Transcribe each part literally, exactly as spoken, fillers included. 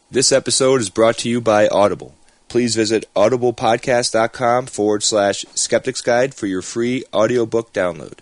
This episode is brought to you by Audible. Please visit audiblepodcast.com forward slash Skeptics Guide for your free audiobook download.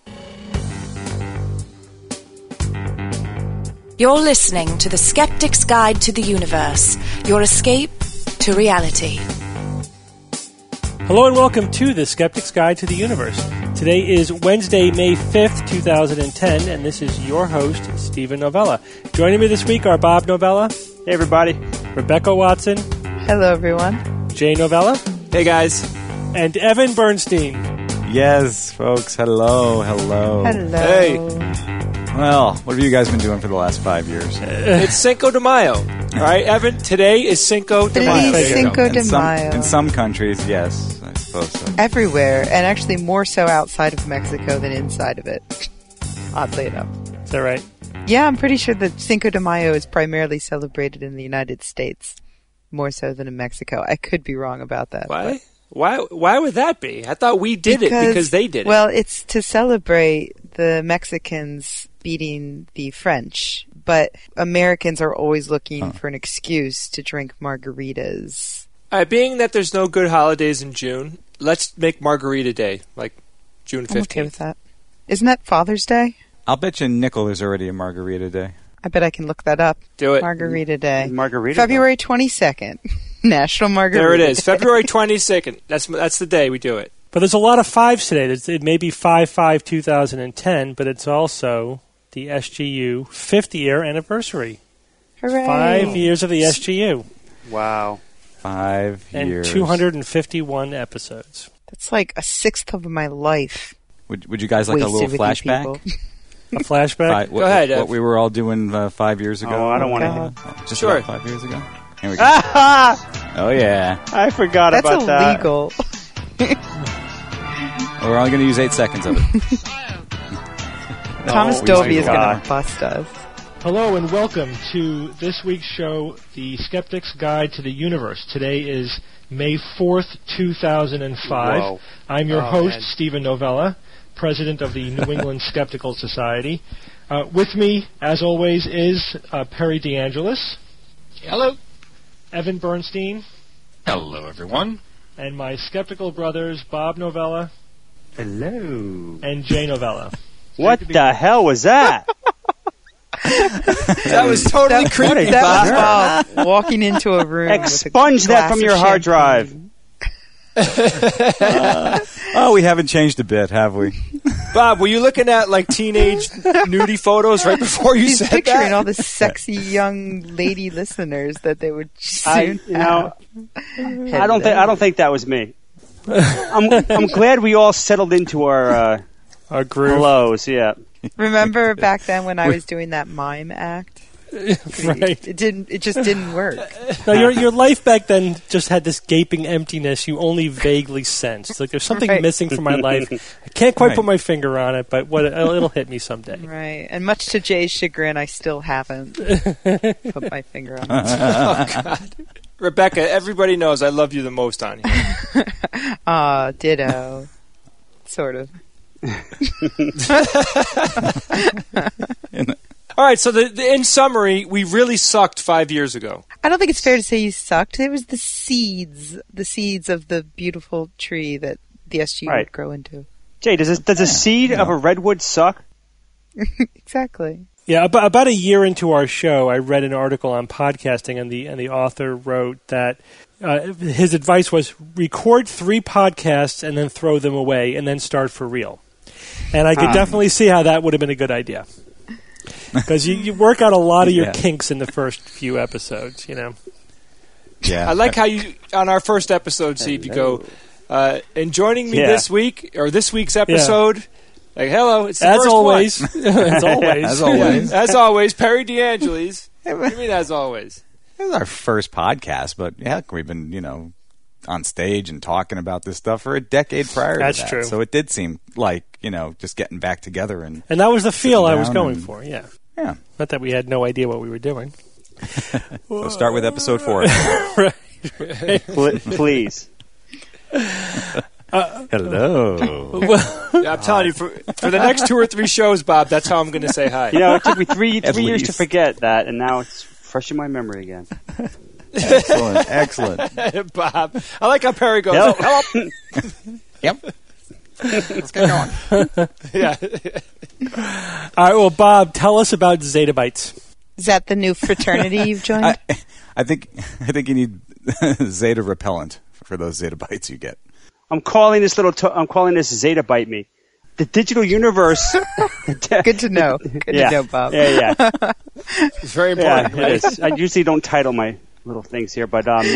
You're listening to the Skeptics Guide to the Universe, your escape to reality. Hello and welcome to the Skeptics Guide to the Universe. Today is Wednesday, May fifth, twenty ten, and this is your host, Stephen Novella. Joining me this week are Bob Novella. Hey, everybody. Rebecca Watson. Hello, everyone. Jay Novella. Hey, guys. And Evan Bernstein. Yes, folks. Hello, hello. Hello. Hey. Well, what have you guys been doing for the last five years? It's Cinco de Mayo. All right, Evan, today is Cinco de Mayo. Feliz Cinco de in, some, Mayo. in some countries, yes, I suppose so. Everywhere, and actually more so outside of Mexico than inside of it. Oddly enough. Is that right? Yeah, I'm pretty sure that Cinco de Mayo is primarily celebrated in the United States, more so than in Mexico. I could be wrong about that. Why? Why Why would that be? I thought we did because, it because they did it. Well, it's to celebrate the Mexicans beating the French, but Americans are always looking huh. for an excuse to drink margaritas. All right, being that there's no good holidays in June, let's make Margarita Day, like June fifteenth. I'm okay with that. Isn't that Father's Day? I'll bet you nickel there's already a margarita day. I bet I can look that up. Do it. Margarita Day. Margarita February twenty-second. National Margarita There it is. Day. February twenty-second. That's that's the day we do it. But there's a lot of fives today. There's, it may be five five twenty ten, but it's also the S G U fifth-year anniversary. Hooray. Five years of the S G U. Wow. Five and years. two hundred fifty-one episodes. That's like a sixth of my life. Would, would you guys like wasted a little with you flashback? people. A flashback? Fi- what, Go ahead, What, Ev. what we were all doing uh, five years ago? Oh, I don't want to God. hear. Oh, just Sure. about five years ago? Here we go. Ah! Oh, yeah. I forgot That's about that. illegal. We're only going to use eight seconds of it. Thomas Oh, Dolby my is going God. to bust us. Hello and welcome to this week's show, The Skeptic's Guide to the Universe. Today is May fourth, two thousand five. Whoa. I'm your Oh, host, man. Stephen Novella, president of the New England Skeptical Society. Uh, with me, as always, is uh, Perry DeAngelis. Hello. Evan Bernstein. Hello, everyone. And my skeptical brothers, Bob Novella Hello. and Jay Novella. What the hell was that? That was totally That, creepy, that Bob. was Bob walking into a room Expunge with a that glass from of your hard drive. champagne. uh, oh, we haven't changed a bit, have we? Bob, were you looking at like teenage nudie photos right before you He's said picturing that? all the sexy young lady listeners that they would I, soon you know, have. I don't think I don't think that was me. I'm I'm glad we all settled into our uh, Our groove. flows. Yeah. Remember back then when I was doing that mime act? Right. It didn't. It just didn't work. No, your your life back then just had this gaping emptiness you only vaguely sensed. Like there's something Right. missing from my life. I can't quite Right. put my finger on it, but what it'll, it'll hit me someday. Right. And much to Jay's chagrin, I still haven't put my finger on it. Oh, God. Rebecca, everybody knows I love you the most on here. Aw, ditto. Sort of. All right, so the, the, in summary, we really sucked five years ago. I don't think it's fair to say you sucked. It was the seeds, the seeds of the beautiful tree that the S G U Right. would grow into. Jay, does a, does a seed of a redwood suck? Exactly. Yeah, about, about a year into our show, I read an article on podcasting, and the and the author wrote that uh, his advice was record three podcasts and then throw them away, and then start for real. And I could Um. definitely see how that would have been a good idea. Because you, you work out a lot of your Yeah. kinks in the first few episodes, you know. Yeah. I like how you, on our first episode, Steve, you go, uh, and joining me Yeah. this week, or this week's episode, like, hello, it's the As first always, one. as always, As always. As always, Perry DeAngelis. What do you mean, as always? It was our first podcast, but heck, we've been, you know, on stage and talking about this stuff for a decade prior That's to that. true. So it did seem like, you know, just getting back together and And that was the feel I was down going and- for, yeah. yeah. Not that we had no idea what we were doing. So start with episode four. Right. Pl- please. Hello. Yeah, I'm telling you, for, for the next two or three shows, Bob, that's how I'm going to say hi. You know, it took me three At three years to least. forget that, and now it's fresh in my memory again. Excellent, excellent. Bob. I like how Perry goes, Help. help. Yep. Let's get going. Yeah. All right, well, Bob, tell us about Zettabytes. Is that the new fraternity you've joined? I, I think I think you need Zeta repellent for those Zettabytes you get. I'm calling this little. To- I'm calling this Zettabyte me. The digital universe. Good to know. Good yeah. to know, Bob. Yeah, yeah. It's very Yeah, important, right? it is. I usually don't title my little things here, but um,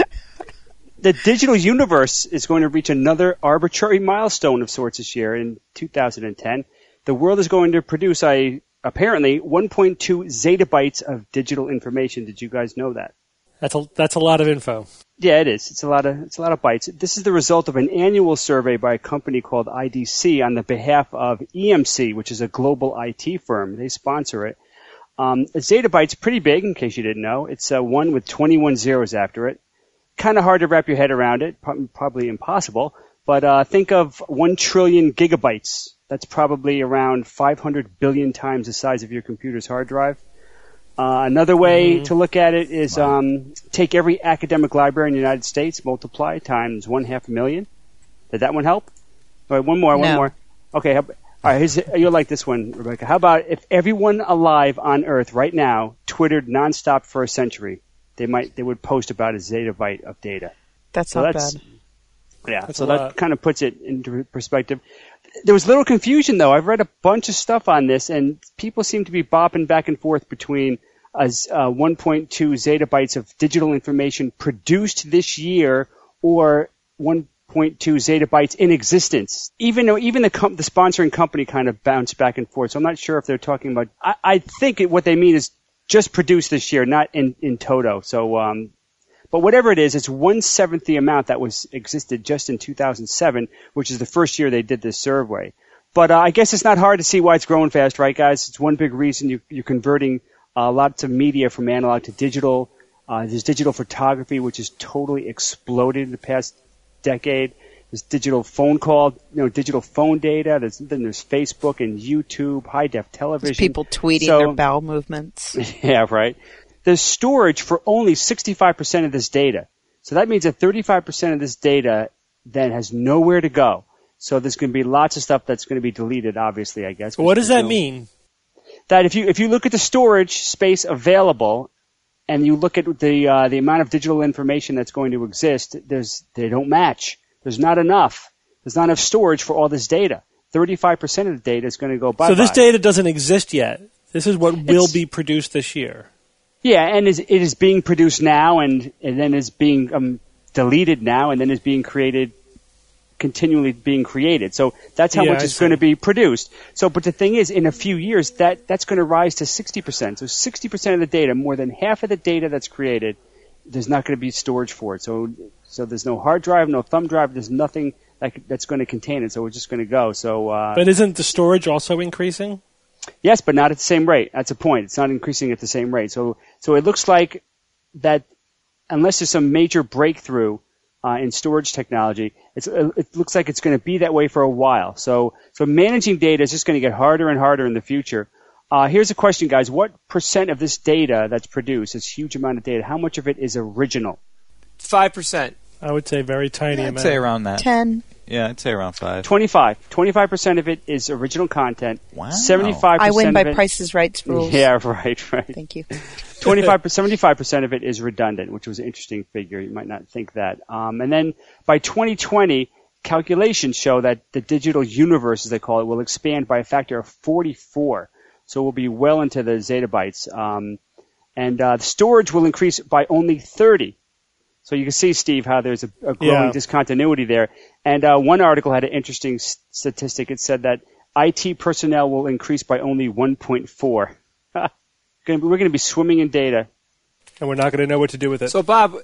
the digital universe is going to reach another arbitrary milestone of sorts this year in two thousand ten. The world is going to produce a apparently one point two zettabytes of digital information. Did you guys know that? That's a that's a lot of info. Yeah, it is. It's a lot of it's a lot of bytes. This is the result of an annual survey by a company called I D C on the behalf of E M C, which is a global I T firm. They sponsor it. Um, a zettabyte's pretty big, in case you didn't know. It's uh, one with twenty-one zeros after it. Kind of hard to wrap your head around it. Pro- probably impossible. But uh, think of one trillion gigabytes. That's probably around five hundred billion times the size of your computer's hard drive. Uh, another way mm-hmm. to look at it is wow. um, take every academic library in the United States, multiply times one half a million. Did that one help? All right, one more, no. one more. Okay, all right, here's, you'll like this one, Rebecca. How about if everyone alive on Earth right now Twittered nonstop for a century? They might, they would post about a zettabyte of data. That's so not that's, bad. Yeah, that's so that kind of puts it into perspective. There was little confusion, though. I've read a bunch of stuff on this, and people seem to be bopping back and forth between as uh, one point two zettabytes of digital information produced this year or one point two zettabytes in existence. Even though even the com- the sponsoring company kind of bounced back and forth, so I'm not sure if they're talking about. I, I think it, what they mean is just produced this year, not in in toto. So, um, but whatever it is, it's one seventh the amount that was existed just in two thousand seven, which is the first year they did this survey. But uh, I guess it's not hard to see why it's growing fast, right, guys? It's one big reason you, you're converting uh, lots of media from analog to digital. Uh, there's digital photography, which has totally exploded in the past decade. There's digital phone call, you know, digital phone data. There's, then there's Facebook and YouTube, high-def television. There's people tweeting so, their bowel movements. Yeah, right. There's storage for only sixty-five percent of this data. So that means that thirty-five percent of this data then has nowhere to go. So there's going to be lots of stuff that's going to be deleted, obviously, I guess. What does that no, mean? That if you if you look at the storage space available and you look at the uh, the amount of digital information that's going to exist, there's they don't match. There's not enough. There's not enough storage for all this data. thirty-five percent of the data is going to go bye-bye. So this data doesn't exist yet. This is what will It's, be produced this year. Yeah, and is, it is being produced now, and, and then is being um, deleted now, and then is being created, continually being created. So that's how Yeah, much I is see. going to be produced. So, but the thing is, in a few years, that that's going to rise to sixty percent. So sixty percent of the data, more than half of the data that's created, there's not going to be storage for it. So, so there's no hard drive, no thumb drive. There's nothing that, that's going to contain it. So it's just going to go. So, uh, But isn't the storage also increasing? yes, but not at the same rate. That's a point. It's not increasing at the same rate. So, so it looks like that unless there's some major breakthrough uh, in storage technology, it's, it looks like it's going to be that way for a while. So, so managing data is just going to get harder and harder in the future. Uh, here's a question, guys. What percent of this data that's produced, this huge amount of data, how much of it is original? Five percent. I would say very tiny Yeah, I'd amount. say around that. Ten. Yeah, I'd say around five. twenty-five. twenty-five percent of it is original content. Wow. seventy-five percent I win by of it, Price is Right's rules. Yeah, right, right. Thank you. twenty-five, seventy-five percent of it is redundant, which was an interesting figure. You might not think that. Um, and then by twenty twenty, calculations show that the digital universe, as they call it, will expand by a factor of forty-four. So we'll be well into the zettabytes. Um, and uh, the storage will increase by only thirty. So you can see, Steve, how there's a, a growing Yeah. discontinuity there. And uh, one article had an interesting s- statistic. It said that I T personnel will increase by only one point four. We're going to be swimming in data. And we're not going to know what to do with it. So, Bob,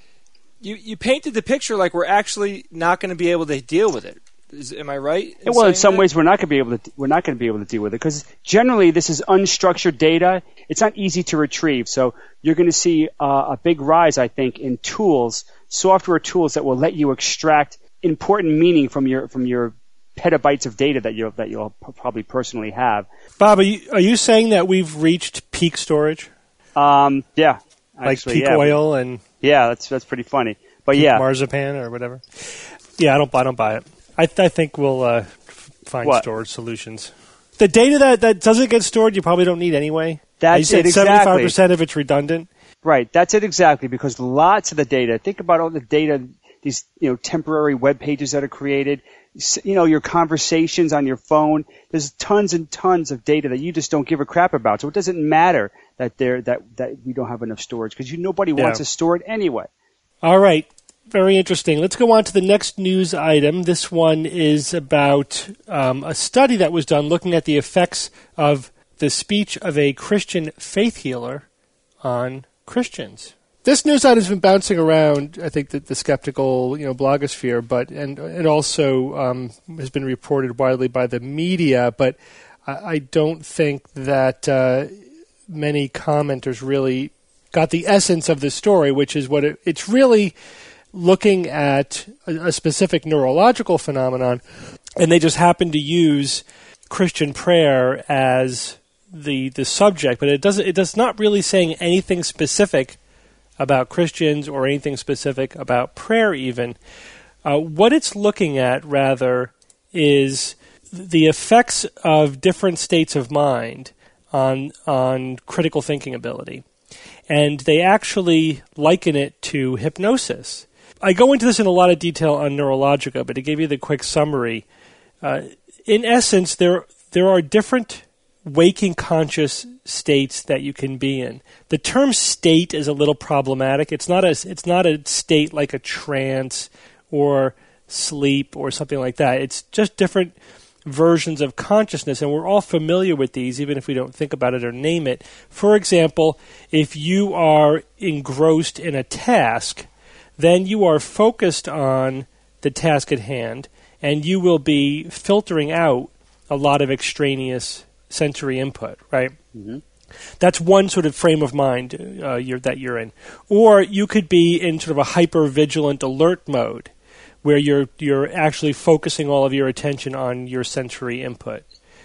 you, you painted the picture like we're actually not going to be able to deal with it. Is, am I right? in Well, in saying some that? ways, we're not going to be able to. We're not going to be able to deal with it because generally, this is unstructured data. It's not easy to retrieve. So you're going to see uh, a big rise, I think, in tools, software tools that will let you extract important meaning from your from your petabytes of data that you that you'll probably personally have. Bob, are you, are you saying that we've reached peak storage? Um, yeah, Actually, like peak yeah. oil and Yeah, that's that's pretty funny. But peak yeah, marzipan or whatever. Yeah, I don't I don't buy it. I th- I think we'll uh, find What? storage solutions. The data that, that doesn't get stored, you probably don't need anyway. That's you said it, exactly. seventy-five percent of it's redundant. right. That's it exactly, because lots of the data. Think about all the data, these you know temporary web pages that are created. s- You know your conversations on your phone. There's tons and tons of data that you just don't give a crap about. So it doesn't matter that there that that we don't have enough storage, because you nobody Yeah. wants to store it anyway. All right. Very interesting. Let's go on to the next news item. This one is about um, a study that was done looking at the effects of the speech of a Christian faith healer on Christians. This news item has been bouncing around, I think, the, the skeptical, you know, blogosphere, but and it also um, has been reported widely by the media. But I, I don't think that uh, many commenters really got the essence of the story, which is what it, it's really looking at a, a specific neurological phenomenon, and they just happen to use Christian prayer as the the subject, but it doesn't. It does not really saying anything specific about Christians or anything specific about prayer. Even uh, what it's looking at rather is the effects of different states of mind on on critical thinking ability, and they actually liken it to hypnosis. I go into this in a lot of detail on Neurologica, but to give you the quick summary, uh, in essence, there there are different waking conscious states that you can be in. The term state is a little problematic. It's not a it's not a state like a trance or sleep or something like that. It's just different versions of consciousness, and we're all familiar with these, even if we don't think about it or name it. For example, if you are engrossed in a task, then you are focused on the task at hand, and you will be filtering out a lot of extraneous sensory input, right? Mm-hmm. That's one sort of frame of mind uh, you're, that you're in. Or you could be in sort of a hyper-vigilant alert mode, where you're you're actually focusing all of your attention on your sensory input.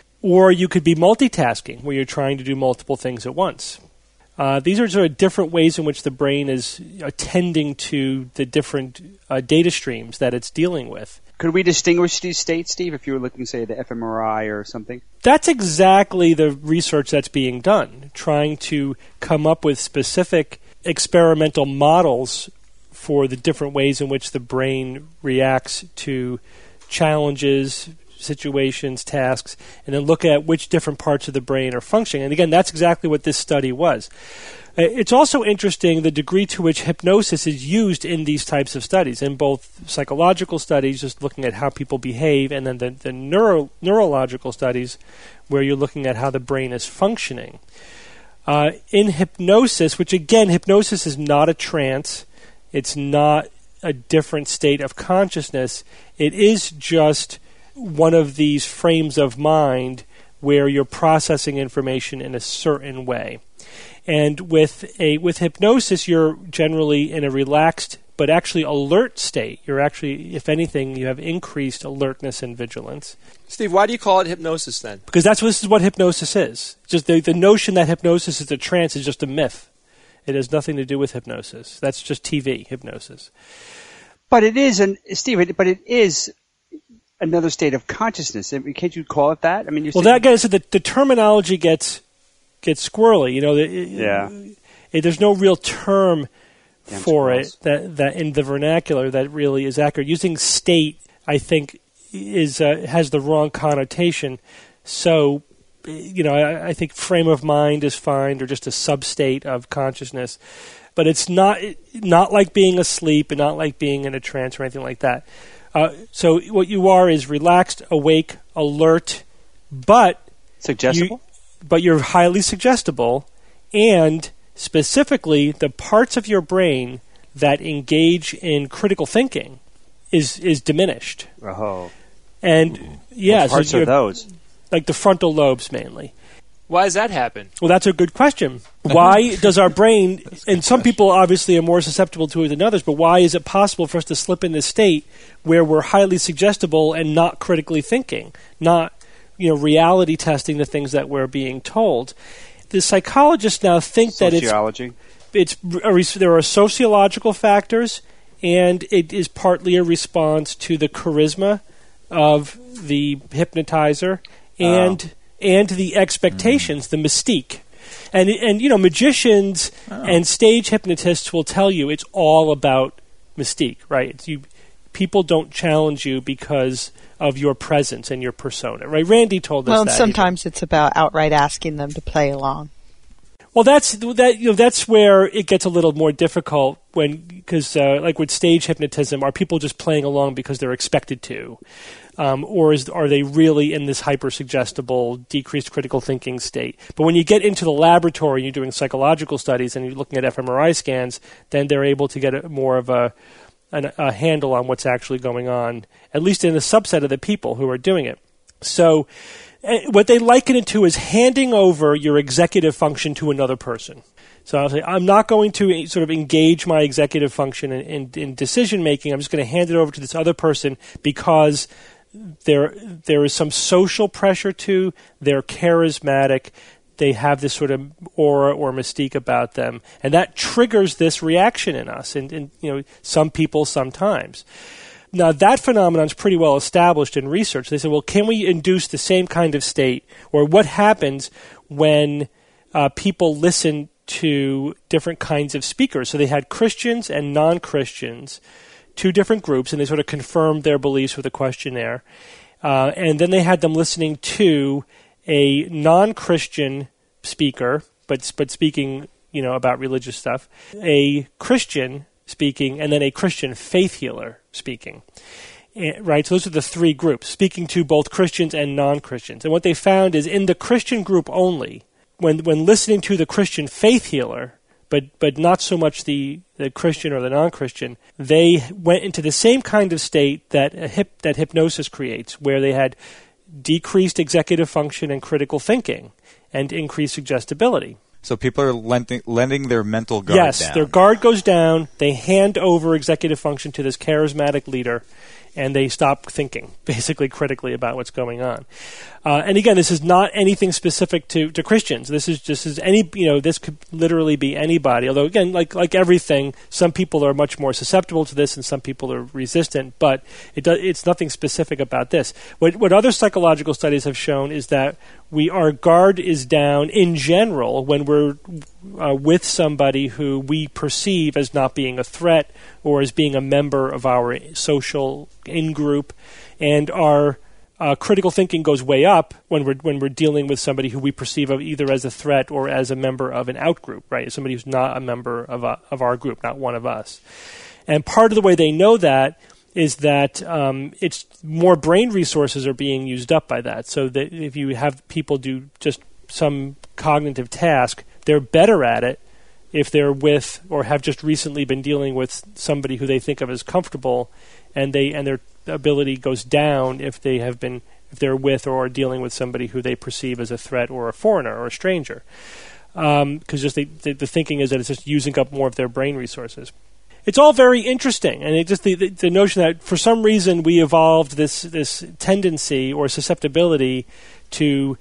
Or you could be multitasking, where you're trying to do multiple things at once. Uh, these are sort of different ways in which the brain is attending to the different uh, data streams that it's dealing with. Could we distinguish these states, Steve, if you were looking, say, at the fMRI or something? That's exactly the research that's being done, trying to come up with specific experimental models for the different ways in which the brain reacts to challenges, situations, tasks, and then look at which different parts of the brain are functioning. And again, that's exactly what this study was. It's also interesting the degree to which hypnosis is used in these types of studies, in both psychological studies, just looking at how people behave, and then the, the neuro, neurological studies, where you're looking at how the brain is functioning. Uh, in hypnosis, which again, hypnosis is not a trance, it's not a different state of consciousness, it is just one of these frames of mind where you're processing information in a certain way. And with a with hypnosis, you're generally in a relaxed but actually alert state. You're actually, if anything, you have increased alertness and vigilance. Steve, why do you call it hypnosis then? Because that's this is what hypnosis is. Just the, the notion that hypnosis is a trance is just a myth. It has nothing to do with hypnosis. That's just T V hypnosis. But it is, an, Steve, it, but it is another state of consciousness. I mean, can't you call it that? I mean, you're well, saying, that gets the, the terminology gets gets squirrely. You know, the, yeah. It, it, there's no real term Damn for squirrels. it that that in the vernacular that really is accurate. Using state, I think, is uh, has the wrong connotation. So, you know, I, I think frame of mind is fine, or just a substate of consciousness. But it's not not like being asleep and not like being in a trance or anything like that. Uh, so what you are is relaxed, awake, alert, but Suggestible? you, but you're highly suggestible, and specifically the parts of your brain that engage in critical thinking is is diminished. Oh. And yeah, What parts so are you're- those? like the frontal lobes mainly. Why does that happen? Well, that's a good question. Why does our brain, and some people obviously are more susceptible to it than others, but why is it possible for us to slip in this state where we're highly suggestible and not critically thinking, not, you know, reality testing the things that we're being told? The psychologists now think that it's Sociology? it's a, res- there are sociological factors, and it is partly a response to the charisma of the hypnotizer and oh. and the expectations, mm. the mystique. And, and you know, magicians oh. and stage hypnotists will tell you it's all about mystique, right? It's you, people don't challenge you because of your presence and your persona, right? Randy told us well, that. Well, sometimes even. It's about outright asking them to play along. Well, that's that. You know, that's where it gets a little more difficult when, because uh, like with stage hypnotism, are people just playing along because they're expected to, um, or is are they really in this hyper-suggestible, decreased critical thinking state? But when you get into the laboratory, you're doing psychological studies and you're looking at fMRI scans, then they're able to get a, more of a, an, a handle on what's actually going on, at least in a subset of the people who are doing it. So. What they liken it to is handing over your executive function to another person. So I'll say, I'm not going to sort of engage my executive function in, in, in decision-making. I'm just going to hand it over to this other person because there there is some social pressure to, they're charismatic, they have this sort of aura or mystique about them, and that triggers this reaction in us, and, and you know, some people sometimes. Now, that phenomenon is pretty well established in research. They said, well, can we induce the same kind of state? Or what happens when uh, people listen to different kinds of speakers? So they had Christians and non-Christians, two different groups, and they sort of confirmed their beliefs with a questionnaire. Uh, and then they had them listening to a non-Christian speaker, but but speaking, you know, about religious stuff, a Christian speaking, and then a Christian faith healer speaking. Right? So those are the three groups, speaking to both Christians and non-Christians. And what they found is in the Christian group only, when when listening to the Christian faith healer, but but not so much the, the Christian or the non-Christian, they went into the same kind of state that a hip, that hypnosis creates, where they had decreased executive function and critical thinking and increased suggestibility. So people are lending, lending their mental guard yes, down. Yes, their guard goes down. They hand over executive function to this charismatic leader, and they stop thinking, basically critically, about what's going on. Uh, and again, this is not anything specific to, to Christians. This is just as any, you know, this could literally be anybody. Although again, like like everything, some people are much more susceptible to this, and some people are resistant. But it does, it's nothing specific about this. What what other psychological studies have shown is that we our guard is down in general when we're uh, with somebody who we perceive as not being a threat or as being a member of our social in-group, and our uh, critical thinking goes way up when we're when we're dealing with somebody who we perceive of either as a threat or as a member of an out-group, right? Somebody who's not a member of a, of our group, not one of us. And part of the way they know that is that um, it's more brain resources are being used up by that. So that if you have people do just some cognitive task, they're better at it if they're with or have just recently been dealing with somebody who they think of as comfortable, and they and their ability goes down if they have been if they're with or are dealing with somebody who they perceive as a threat or a foreigner or a stranger. Because um, just the, the, the thinking is that it's just using up more of their brain resources. It's all very interesting, and it just the, the, the notion that for some reason we evolved this this tendency or susceptibility to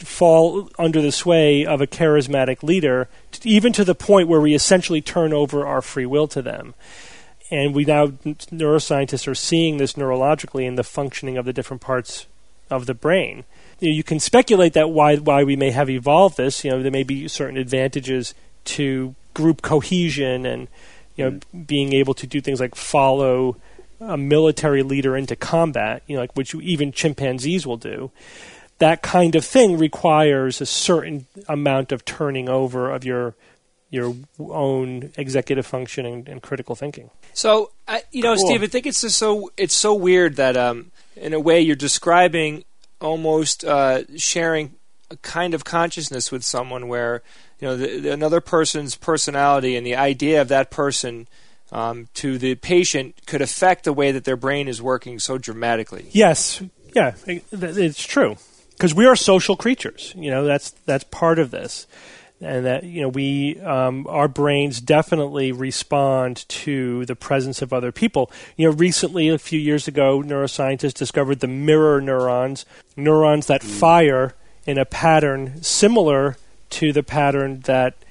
fall under the sway of a charismatic leader, even to the point where we essentially turn over our free will to them. And we now, neuroscientists are seeing this neurologically in the functioning of the different parts of the brain. You know, you can speculate that why why we may have evolved this. You know, there may be certain advantages to group cohesion and, you know, mm. being able to do things like follow a military leader into combat, you know, like which even chimpanzees will do. That kind of thing requires a certain amount of turning over of your your own executive function and, and critical thinking. So, I, you know, cool. Steve, I think it's just so it's so weird that, um, in a way, you're describing almost uh, sharing a kind of consciousness with someone where, you know, the, the, another person's personality and the idea of that person um, to the patient could affect the way that their brain is working so dramatically. Yes, yeah, it, it's true. Because we are social creatures, you know, that's that's part of this, and that, you know, we um, our brains definitely respond to the presence of other people. You know, recently, a few years ago, neuroscientists discovered the mirror neurons, neurons that fire in a pattern similar to the pattern that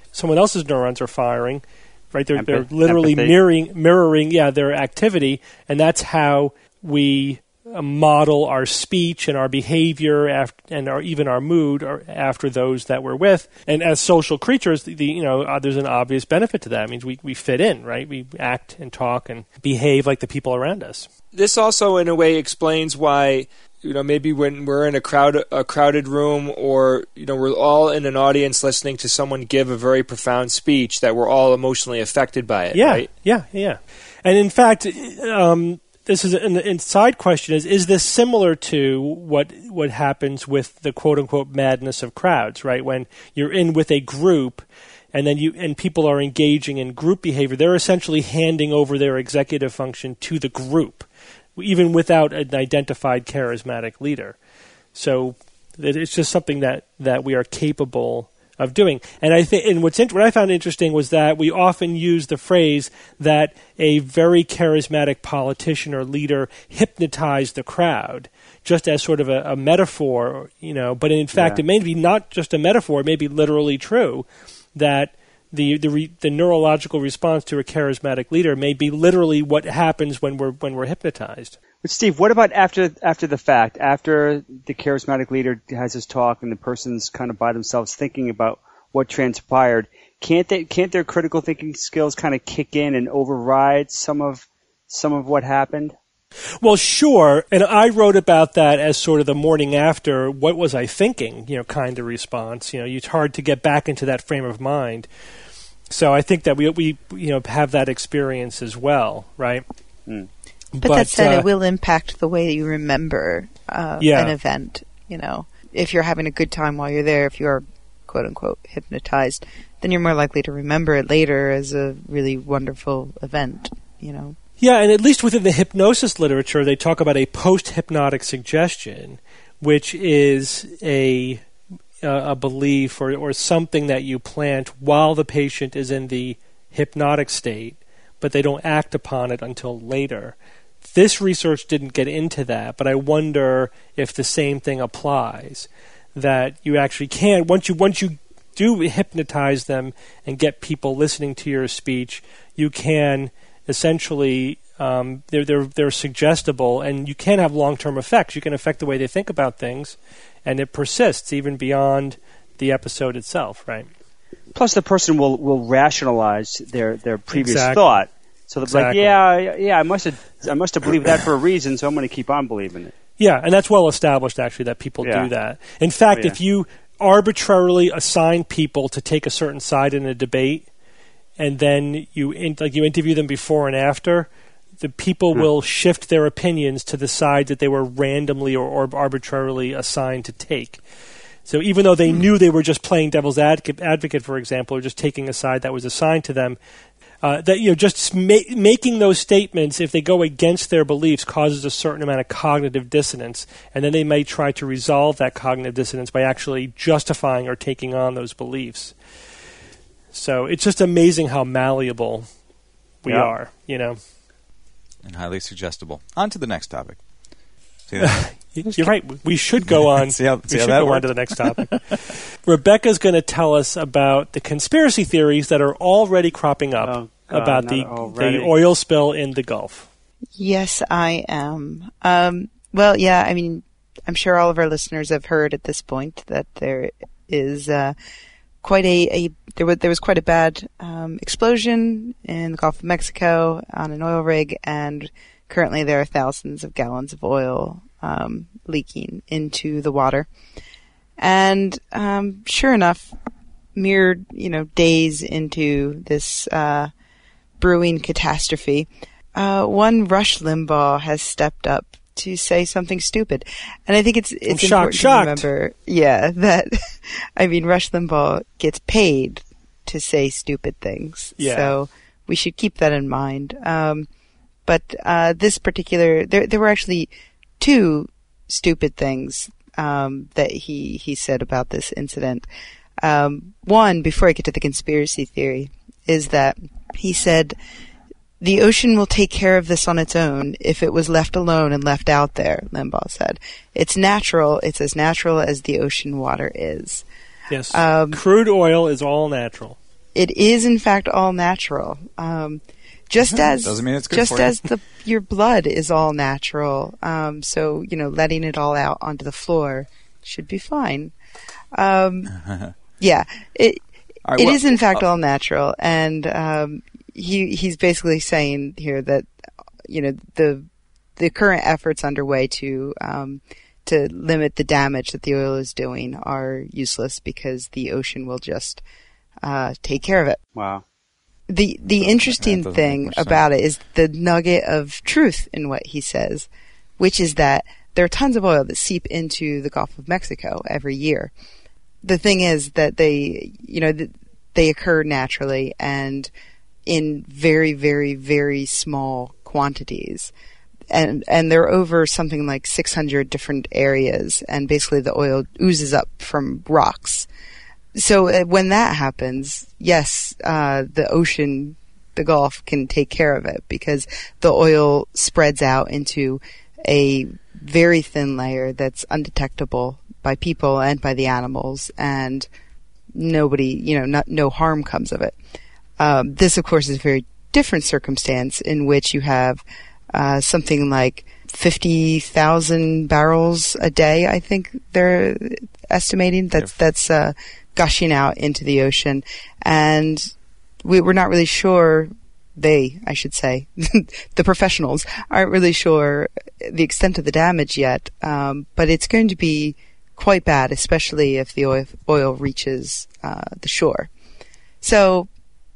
someone else's neurons are firing, right? They're, they're Empath- literally empathy. mirroring, mirroring, yeah, their activity, and that's how we uh, model our speech and our behavior after, and our, even our mood or after those that we're with. And as social creatures, the, the you know, uh, there's an obvious benefit to that. It means we, we fit in, right? We act and talk and behave like the people around us. This also, in a way, explains why, you know, maybe when we're in a crowd, a crowded room, or you know, we're all in an audience listening to someone give a very profound speech, that we're all emotionally affected by it. Yeah, right? yeah, yeah. And in fact, um, this is an inside question: is is this similar to what what happens with the quote unquote madness of crowds? Right, when you're in with a group. And then you and people are engaging in group behavior. They're essentially handing over their executive function to the group, even without an identified charismatic leader. So it's just something that, that we are capable of doing. And I think, and what's int- what I found interesting was that we often use the phrase that a very charismatic politician or leader hypnotized the crowd, just as sort of a, a metaphor, you know. But in fact, Yeah. it may be not just a metaphor; it may be literally true. That the the, re, the neurological response to a charismatic leader may be literally what happens when we're when we're hypnotized. But Steve, what about after after the fact? After the charismatic leader has his talk and the person's kind of by themselves thinking about what transpired, can't they can't their critical thinking skills kind of kick in and override some of some of what happened? Well, sure, and I wrote about that as sort of the morning after, what was I thinking, you know, kind of response. You know, it's hard to get back into that frame of mind. So I think that we, we you know, have that experience as well, right? Mm. But, But, that said, uh, it will impact the way you remember uh, Yeah. an event. You know, if you're having a good time while you're there, if you're quote unquote hypnotized, then you're more likely to remember it later as a really wonderful event. You know. Yeah, and at least within the hypnosis literature, they talk about a post-hypnotic suggestion, which is a uh, a belief or, or something that you plant while the patient is in the hypnotic state, but they don't act upon it until later. This research didn't get into that, but I wonder if the same thing applies, that you actually can, once you once you do hypnotize them and get people listening to your speech, you can essentially um, they're they're they're suggestible, and you can have long-term effects. You can affect the way they think about things, and it persists even beyond the episode itself, right? Plus, the person will, will rationalize their, their previous Exactly. thought. So they're Exactly. like, yeah, yeah, I must have I must have believed that for a reason, so I'm going to keep on believing it. Yeah, and that's well established, actually, that people Yeah. do that. In fact, Oh, yeah. if you arbitrarily assign people to take a certain side in a debate, and then you in, like you interview them before and after, the people Hmm. will shift their opinions to the side that they were randomly or, or arbitrarily assigned to take. So even though they knew they were just playing devil's advocate, advocate, for example, or just taking a side that was assigned to them, uh, that you know, just ma- making those statements, if they go against their beliefs, causes a certain amount of cognitive dissonance, and then they may try to resolve that cognitive dissonance by actually justifying or taking on those beliefs. So it's just amazing how malleable we Yeah. are, you know. And highly suggestible. On to the next topic. See that? You're right. We should go on. See how- we see how should that go on worked? to the next topic. Rebecca's going to tell us about the conspiracy theories that are already cropping up Oh, God, about not the already. the oil spill in the Gulf. Yes, I am. Um, well, yeah, I mean, I'm sure all of our listeners have heard at this point that there is uh, quite a, a there was there was quite a bad um, explosion in the Gulf of Mexico on an oil rig, and currently there are thousands of gallons of oil um, leaking into the water. And um, sure enough, mere you know days into this uh, brewing catastrophe, uh, one Rush Limbaugh has stepped up to say something stupid, and I think it's it's I'm shocked, important shocked. to remember, yeah, that I mean Rush Limbaugh gets paid to say stupid things, Yeah. so we should keep that in mind. Um, but uh, this particular, there there were actually two stupid things um, that he he said about this incident. Um, one, before I get to the conspiracy theory, is that he said the ocean will take care of this on its own if it was left alone and left out there, Limbaugh said. It's natural. It's as natural as the ocean water is. Yes. Um, Crude oil is all natural. it is in fact all natural. Um, just as doesn't mean it's good just for you. as the your blood is all natural. Um, so you know, letting it all out onto the floor should be fine. Um, yeah, it right, it well, is in fact uh, all natural, and um, he he's basically saying here that you know the the current efforts underway to um, to limit the damage that the oil is doing are useless because the ocean will just uh, take care of it. Wow. The the interesting that doesn't thing make much about it is the nugget of truth in what he says, which is that there are tons of oil that seep into the Gulf of Mexico every year. The thing is that they, you know, they occur naturally and in very, very, very small quantities. And and they're over something like six hundred different areas, and basically the oil oozes up from rocks. So uh, when that happens, yes, uh, the ocean, the Gulf, can take care of it because the oil spreads out into a very thin layer that's undetectable by people and by the animals, and nobody, you know, not, no harm comes of it. Um, this, of course, is a very different circumstance in which you have uh, something like fifty thousand barrels a day, I think they're estimating. That's, that's uh, gushing out into the ocean. And we, we're not really sure, they, I should say, the professionals aren't really sure the extent of the damage yet. Um, but it's going to be quite bad, especially if the oil, oil reaches uh, the shore. So,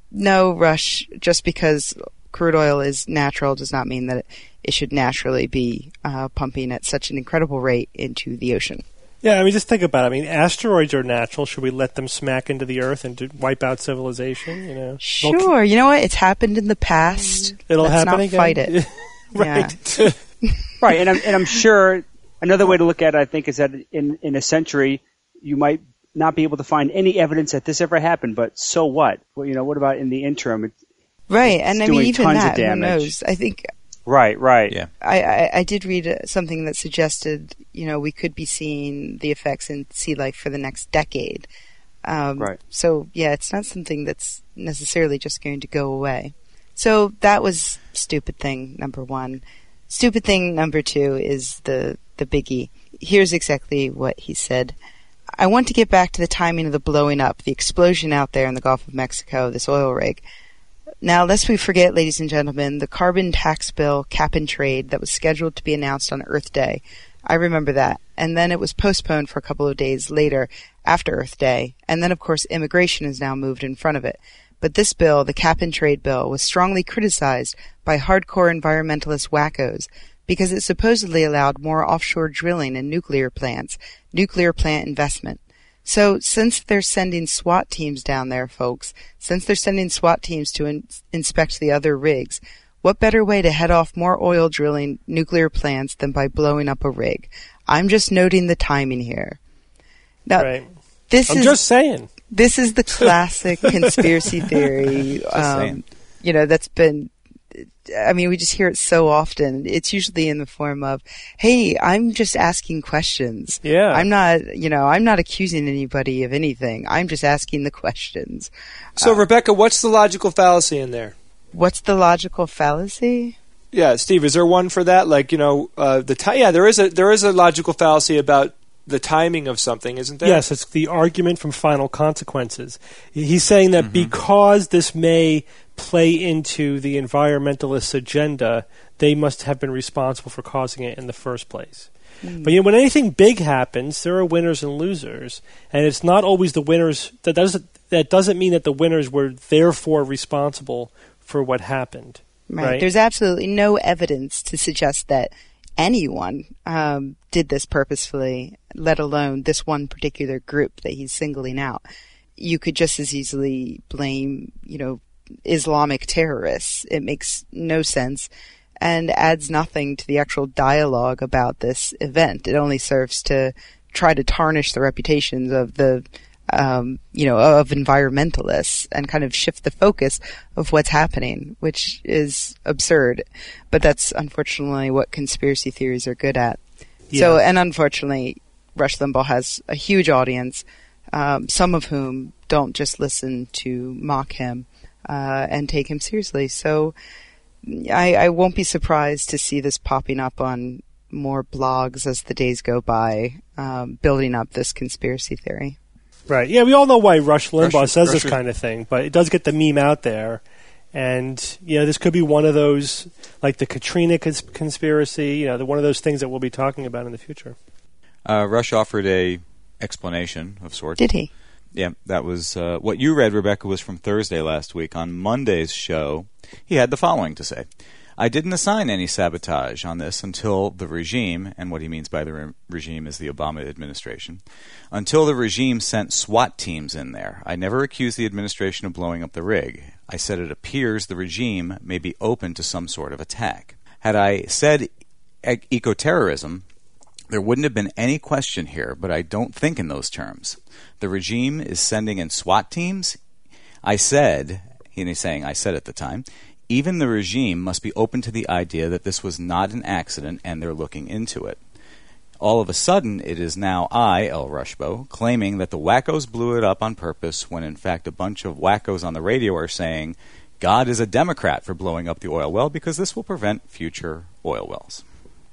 no rush. Just because crude oil is natural does not mean that it, it should naturally be uh, pumping at such an incredible rate into the ocean. Yeah, I mean, just think about it. I mean, asteroids are natural. Should we let them smack into the Earth and to wipe out civilization? You know, Sure. It'll, you know what? It's happened in the past. it'll Let's happen not again. fight it. Right. Yeah. Right, and I'm, and I'm sure another way to look at it, I think, is that in, in a century, you might not be able to find any evidence that this ever happened, but so what? Well, you know, what about in the interim? It, Right, and I mean, doing even tons of that, who damage. knows? I think right, right. Yeah. I, I, I did read uh, something that suggested, you know, we could be seeing the effects in sea life for the next decade. Um, Right. So, yeah, it's not something that's necessarily just going to go away. So that was stupid thing number one. Stupid thing number two is the, the biggie. Here's exactly what he said. I want to get back to the timing of the blowing up, the explosion out there in the Gulf of Mexico, this oil rig. Now, lest we forget, ladies and gentlemen, the carbon tax bill cap and trade that was scheduled to be announced on Earth Day. I remember that. And then it was postponed for a couple of days later after Earth Day. And then, of course, immigration is now moved in front of it. But this bill, the cap and trade bill, was strongly criticized by hardcore environmentalist wackos because it supposedly allowed more offshore drilling in nuclear plants, nuclear plant investment. So since they're sending SWAT teams down there, folks, since they're sending SWAT teams to in- inspect the other rigs, what better way to head off more oil drilling nuclear plants than by blowing up a rig? I'm just noting the timing here. Now, Right. this I'm is just saying. this is the classic conspiracy theory. Um, saying. you know, that's been. I mean, we just hear it so often. It's usually in the form of, "Hey, I'm just asking questions. Yeah. I'm not, you know, I'm not accusing anybody of anything. I'm just asking the questions." So, Rebecca, what's the logical fallacy in there? What's the logical fallacy? Yeah, Steve, is there one for that? Like, you know, uh, the ti- yeah, there is a there is a logical fallacy about the timing of something, isn't there? Yes, it's the argument from Final Consequences. He's saying that mm-hmm. because this may play into the environmentalists' agenda, they must have been responsible for causing it in the first place. Mm. But you know, when anything big happens, there are winners and losers, and it's not always the winners. That doesn't that doesn't mean that the winners were therefore responsible for what happened. Right. Right? There's absolutely no evidence to suggest that anyone um, did this purposefully, let alone this one particular group that he's singling out. You could just as easily blame, you know, Islamic terrorists. It makes no sense and adds nothing to the actual dialogue about this event. It only serves to try to tarnish the reputations of the, um, you know, of environmentalists and kind of shift the focus of what's happening, which is absurd. But that's unfortunately what conspiracy theories are good at. Yeah. So, and unfortunately, Rush Limbaugh has a huge audience. um, some of whom don't just listen to mock him uh, and take him seriously. So I, I won't be surprised to see this popping up on more blogs as the days go by, um, building up this conspiracy theory. Right. Yeah, we all know why Rush Limbaugh Rush, says Rush, this kind of thing, but it does get the meme out there. And, you know, this could be one of those, like the Katrina cons- conspiracy, you know, the, one of those things that we'll be talking about in the future. Uh, Rush offered a explanation of sorts. Did he? Yeah, that was uh, what you read, Rebecca, was from Thursday last week. On Monday's show, he had the following to say. I didn't assign any sabotage on this until the regime, and what he means by the re- regime is the Obama administration, until the regime sent SWAT teams in there. I never accused the administration of blowing up the rig. I said it appears the regime may be open to some sort of attack. Had I said e- eco-terrorism, there wouldn't have been any question here, but I don't think in those terms. The regime is sending in SWAT teams. I said, and he's saying I said at the time, even the regime must be open to the idea that this was not an accident and they're looking into it. All of a sudden, it is now I, El Rushbo, claiming that the wackos blew it up on purpose when in fact a bunch of wackos on the radio are saying God is a Democrat for blowing up the oil well because this will prevent future oil wells.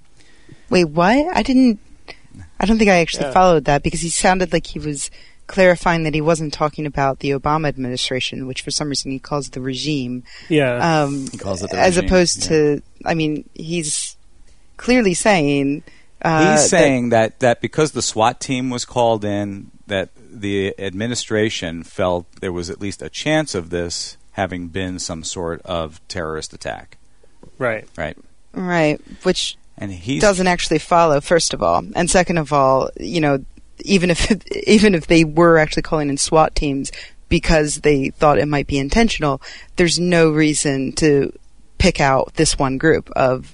Wait, what? I didn't... I don't think I actually Yeah. followed that because he sounded like he was clarifying that he wasn't talking about the Obama administration, which for some reason he calls the regime. Yeah. Um, He calls it the as regime, opposed yeah. to, I mean, he's clearly saying... Uh, He's saying that, that because the SWAT team was called in, that the administration felt there was at least a chance of this having been some sort of terrorist attack. Right. Right. Right, which And he's doesn't actually follow, first of all. And second of all, you know, even if even if they were actually calling in SWAT teams because they thought it might be intentional, there's no reason to pick out this one group of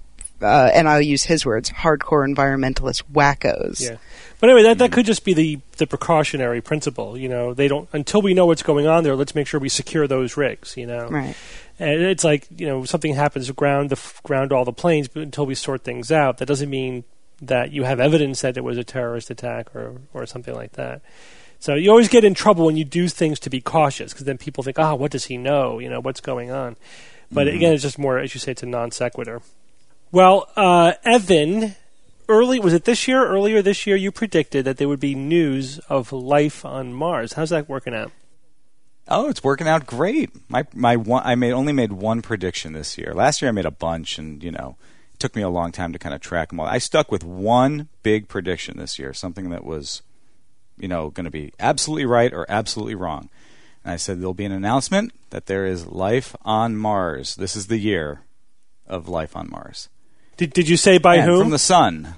Uh, and I'll use his words, hardcore environmentalist wackos. Yeah. But anyway, that, that could just be the, the precautionary principle. You know, they don't, until we know what's going on there, let's make sure we secure those rigs, you know. Right. And it's like, you know, something happens, ground the ground all the planes, but until we sort things out, that doesn't mean that you have evidence that it was a terrorist attack or, or something like that. So you always get in trouble when you do things to be cautious, because then people think, ah, oh, what does he know? You know, what's going on? But mm-hmm. again, it's just more, as you say, it's a non sequitur. Well, uh, Evan, early was it this year? Earlier this year, you predicted that there would be news of life on Mars. How's that working out? Oh, it's working out great. My my one, I made only made one prediction this year. Last year I made a bunch, and you know, it took me a long time to kind of track them all. I stuck with one big prediction this year, something that was, you know, going to be absolutely right or absolutely wrong. And I said there'll be an announcement that there is life on Mars. This is the year of life on Mars. Did Did you say by and whom? From the sun.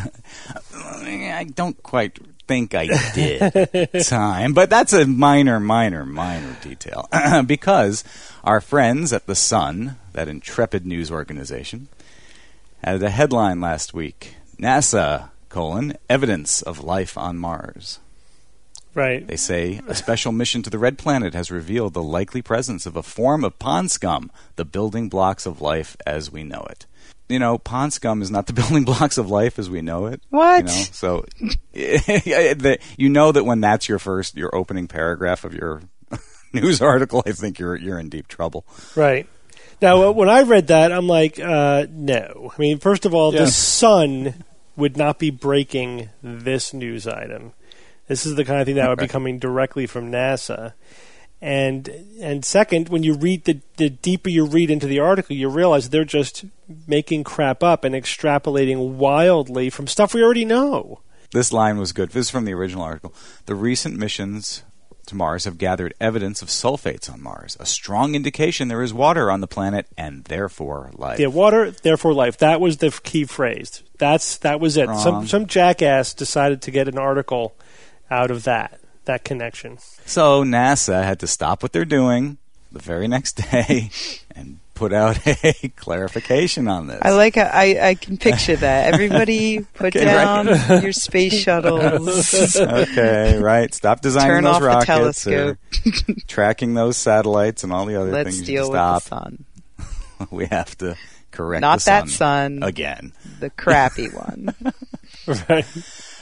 I don't quite think I did time, but that's a minor, minor, minor detail. Because our friends at the Sun, that intrepid news organization, had a headline last week: NASA, colon, evidence of life on Mars. Right. They say a special mission to the Red Planet has revealed the likely presence of a form of pond scum, the building blocks of life as we know it. You know, pond scum is not the building blocks of life as we know it. What? You know? So, you know that when that's your first, your opening paragraph of your news article, I think you're you're in deep trouble. Right. Now, when I read that, I'm like, uh, no. I mean, first of all, Yeah. the Sun would not be breaking this news item. This is the kind of thing that would be coming directly from NASA. And and second, when you read the, the deeper you read into the article, you realize they're just making crap up and extrapolating wildly from stuff we already know. This line was good. This is from the original article. The recent missions to Mars have gathered evidence of sulfates on Mars, a strong indication there is water on the planet and therefore life. Yeah, water, therefore life. That was the key phrase. That's that was it. Wrong. Some some jackass decided to get an article out of that. That connection. So NASA had to stop what they're doing the very next day and put out a clarification on this. I like. A, I I can picture that. Everybody, put Okay, down right. your space shuttles. Okay, right. Stop designing Turn those off the rockets or telescope. tracking those satellites and all the other Let's things. deal with Stop. the sun. We have to correct Not the sun that sun again. The crappy one. Right.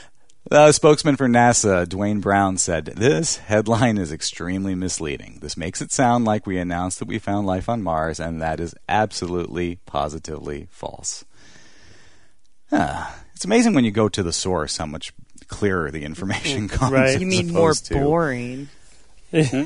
The spokesman for NASA, Dwayne Brown, said, "This headline is extremely misleading. This makes it sound like we announced that we found life on Mars, and that is absolutely, positively false." Ah, it's amazing when you go to the source how much clearer the information comes. Right. You mean more to. boring? Come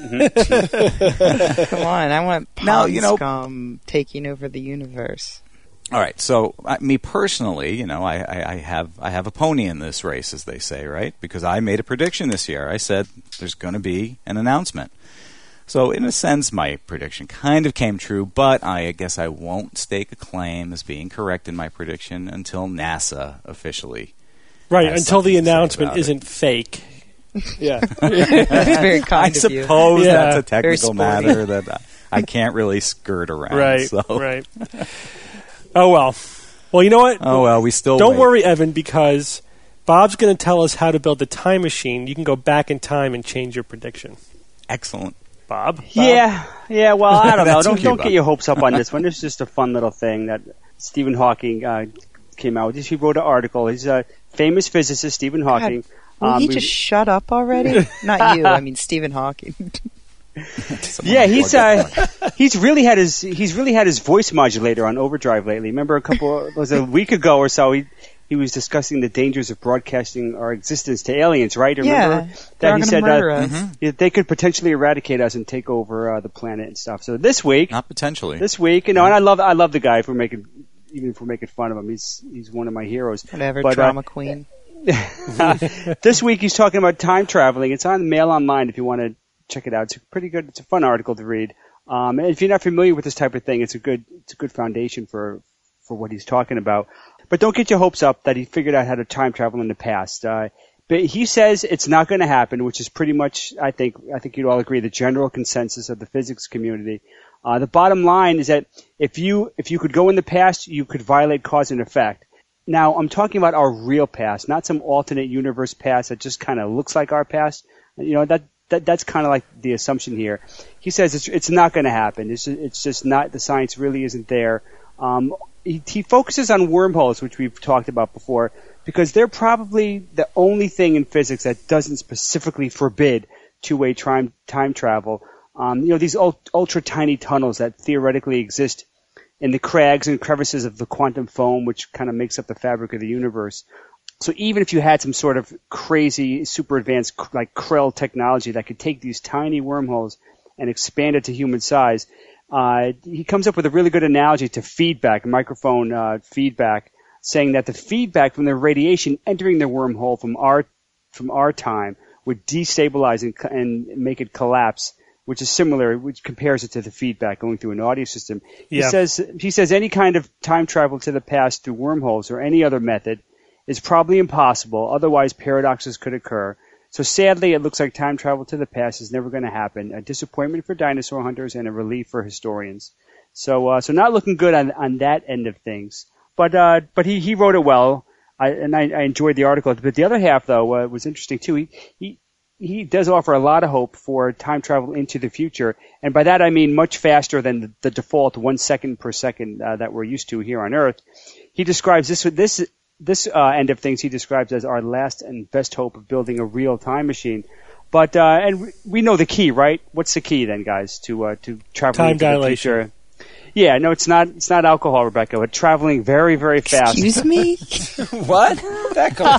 on, I want pond Now, you know- scum taking over the universe. All right, so uh, me personally, you know, I, I, I have I have a pony in this race, as they say, right? Because I made a prediction this year. I said there's going to be an announcement. So in a sense, my prediction kind of came true, but I guess I won't stake a claim as being correct in my prediction until NASA officially. Right, has until the something to say announcement about it. isn't fake. Yeah. That's very I kind of you. suppose Yeah. that's a Very technical sporty. matter that I, I can't really skirt around. Right, So. right. Oh, well. Well, you know what? Oh, well, we still Don't wait. worry, Evan, because Bob's going to tell us how to build a time machine. You can go back in time and change your prediction. Excellent. Bob? Bob? Yeah, yeah. Well, I don't know. That's Don't okay, don't Bob. get your hopes up on this one. This is just a fun little thing that Stephen Hawking uh, came out with. He wrote an article. He's a famous physicist, Stephen Hawking. Will Um, he we- just shut up already? Not you. I mean Stephen Hawking. Someone Yeah, he's plug that uh, he's really had his he's really had his voice modulator on overdrive lately. Remember a couple it was a week ago or so he he was discussing the dangers of broadcasting our existence to aliens, right? Remember Yeah, they're that he gonna said murder uh, us. yeah, they could potentially eradicate us and take over uh, the planet and stuff. So this week, Not potentially. this week, you know, and I love I love the guy if we're making even if we're making fun of him. He's he's one of my heroes. Whatever, But, uh, drama queen. This week he's talking about time traveling. It's on Mail Online if you want to check it out. It's pretty good. It's a fun article to read. Um, and if you're not familiar with this type of thing, it's a good it's a good foundation for for what he's talking about. But don't get your hopes up that he figured out how to time travel in the past. Uh, but he says it's not going to happen, which is pretty much I think I think you'd all agree the general consensus of the physics community. Uh, the bottom line is that if you if you could go in the past, you could violate cause and effect. Now, I'm talking about our real past, not some alternate universe past that just kind of looks like our past. You know, that, that that's kind of like the assumption here. He says it's it's not going to happen. It's just, it's just not, the science really isn't there. Um, he, he focuses on wormholes, which we've talked about before, because they're probably the only thing in physics that doesn't specifically forbid two-way time, time travel. Um, you know, these ult- ultra tiny tunnels that theoretically exist in the crags and crevices of the quantum foam, which kind of makes up the fabric of the universe. So even if you had some sort of crazy, super advanced, like Krell technology that could take these tiny wormholes and expand it to human size, uh, he comes up with a really good analogy to feedback, microphone uh, feedback, saying that the feedback from the radiation entering the wormhole from our from our time would destabilize and, and make it collapse, which is similar, which compares it to the feedback going through an audio system. He Yeah. says he says any kind of time travel to the past through wormholes or any other method is probably impossible. Otherwise, paradoxes could occur. So sadly, it looks like time travel to the past is never going to happen. A disappointment for dinosaur hunters and a relief for historians. So, uh, so not looking good on on that end of things. But uh, but he he wrote it well, I, and I, I enjoyed the article. But the other half, though, uh, was interesting too. He he. He does offer a lot of hope for time travel into the future, and by that I mean much faster than the, the default one second per second uh, that we're used to here on Earth. He describes this this this uh, end of things he describes as our last and best hope of building a real time machine. But uh, and we know the key, right? What's the key then, guys, to uh, to traveling Time into dilation. the future? Yeah, no, it's not. It's not alcohol, Rebecca, but traveling very, very fast. Excuse me? What? Where'd that come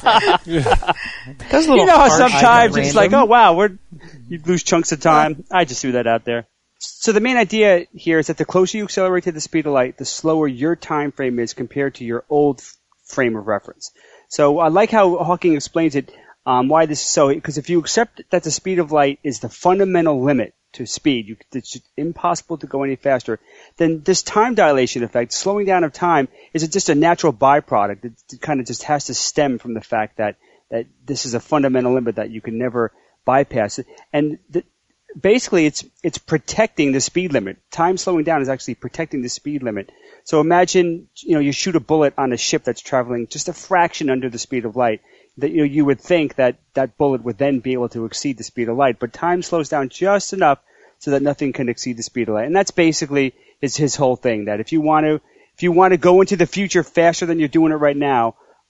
from? Those little You know how harsh sometimes and it's like, random. oh wow, we're you lose chunks of time. I just threw that out there. So the main idea here is that the closer you accelerate to the speed of light, the slower your time frame is compared to your old f- frame of reference. So I like how Hawking explains it. Um, why this is so? Because if you accept that the speed of light is the fundamental limit to speed, you, it's impossible to go any faster, then this time dilation effect, slowing down of time, is just a natural byproduct. It, it kind of just has to stem from the fact that, that this is a fundamental limit that you can never bypass. And the, basically, it's it's protecting the speed limit. Time slowing down is actually protecting the speed limit. So imagine, you know, you shoot a bullet on a ship that's traveling just a fraction under the speed of light. That you know, you would think that that bullet would then be able to exceed the speed of light, but time slows down just enough so that nothing can exceed the speed of light. And that's basically his his whole thing. That if you want to if you want to go into the future faster than you're doing it right now,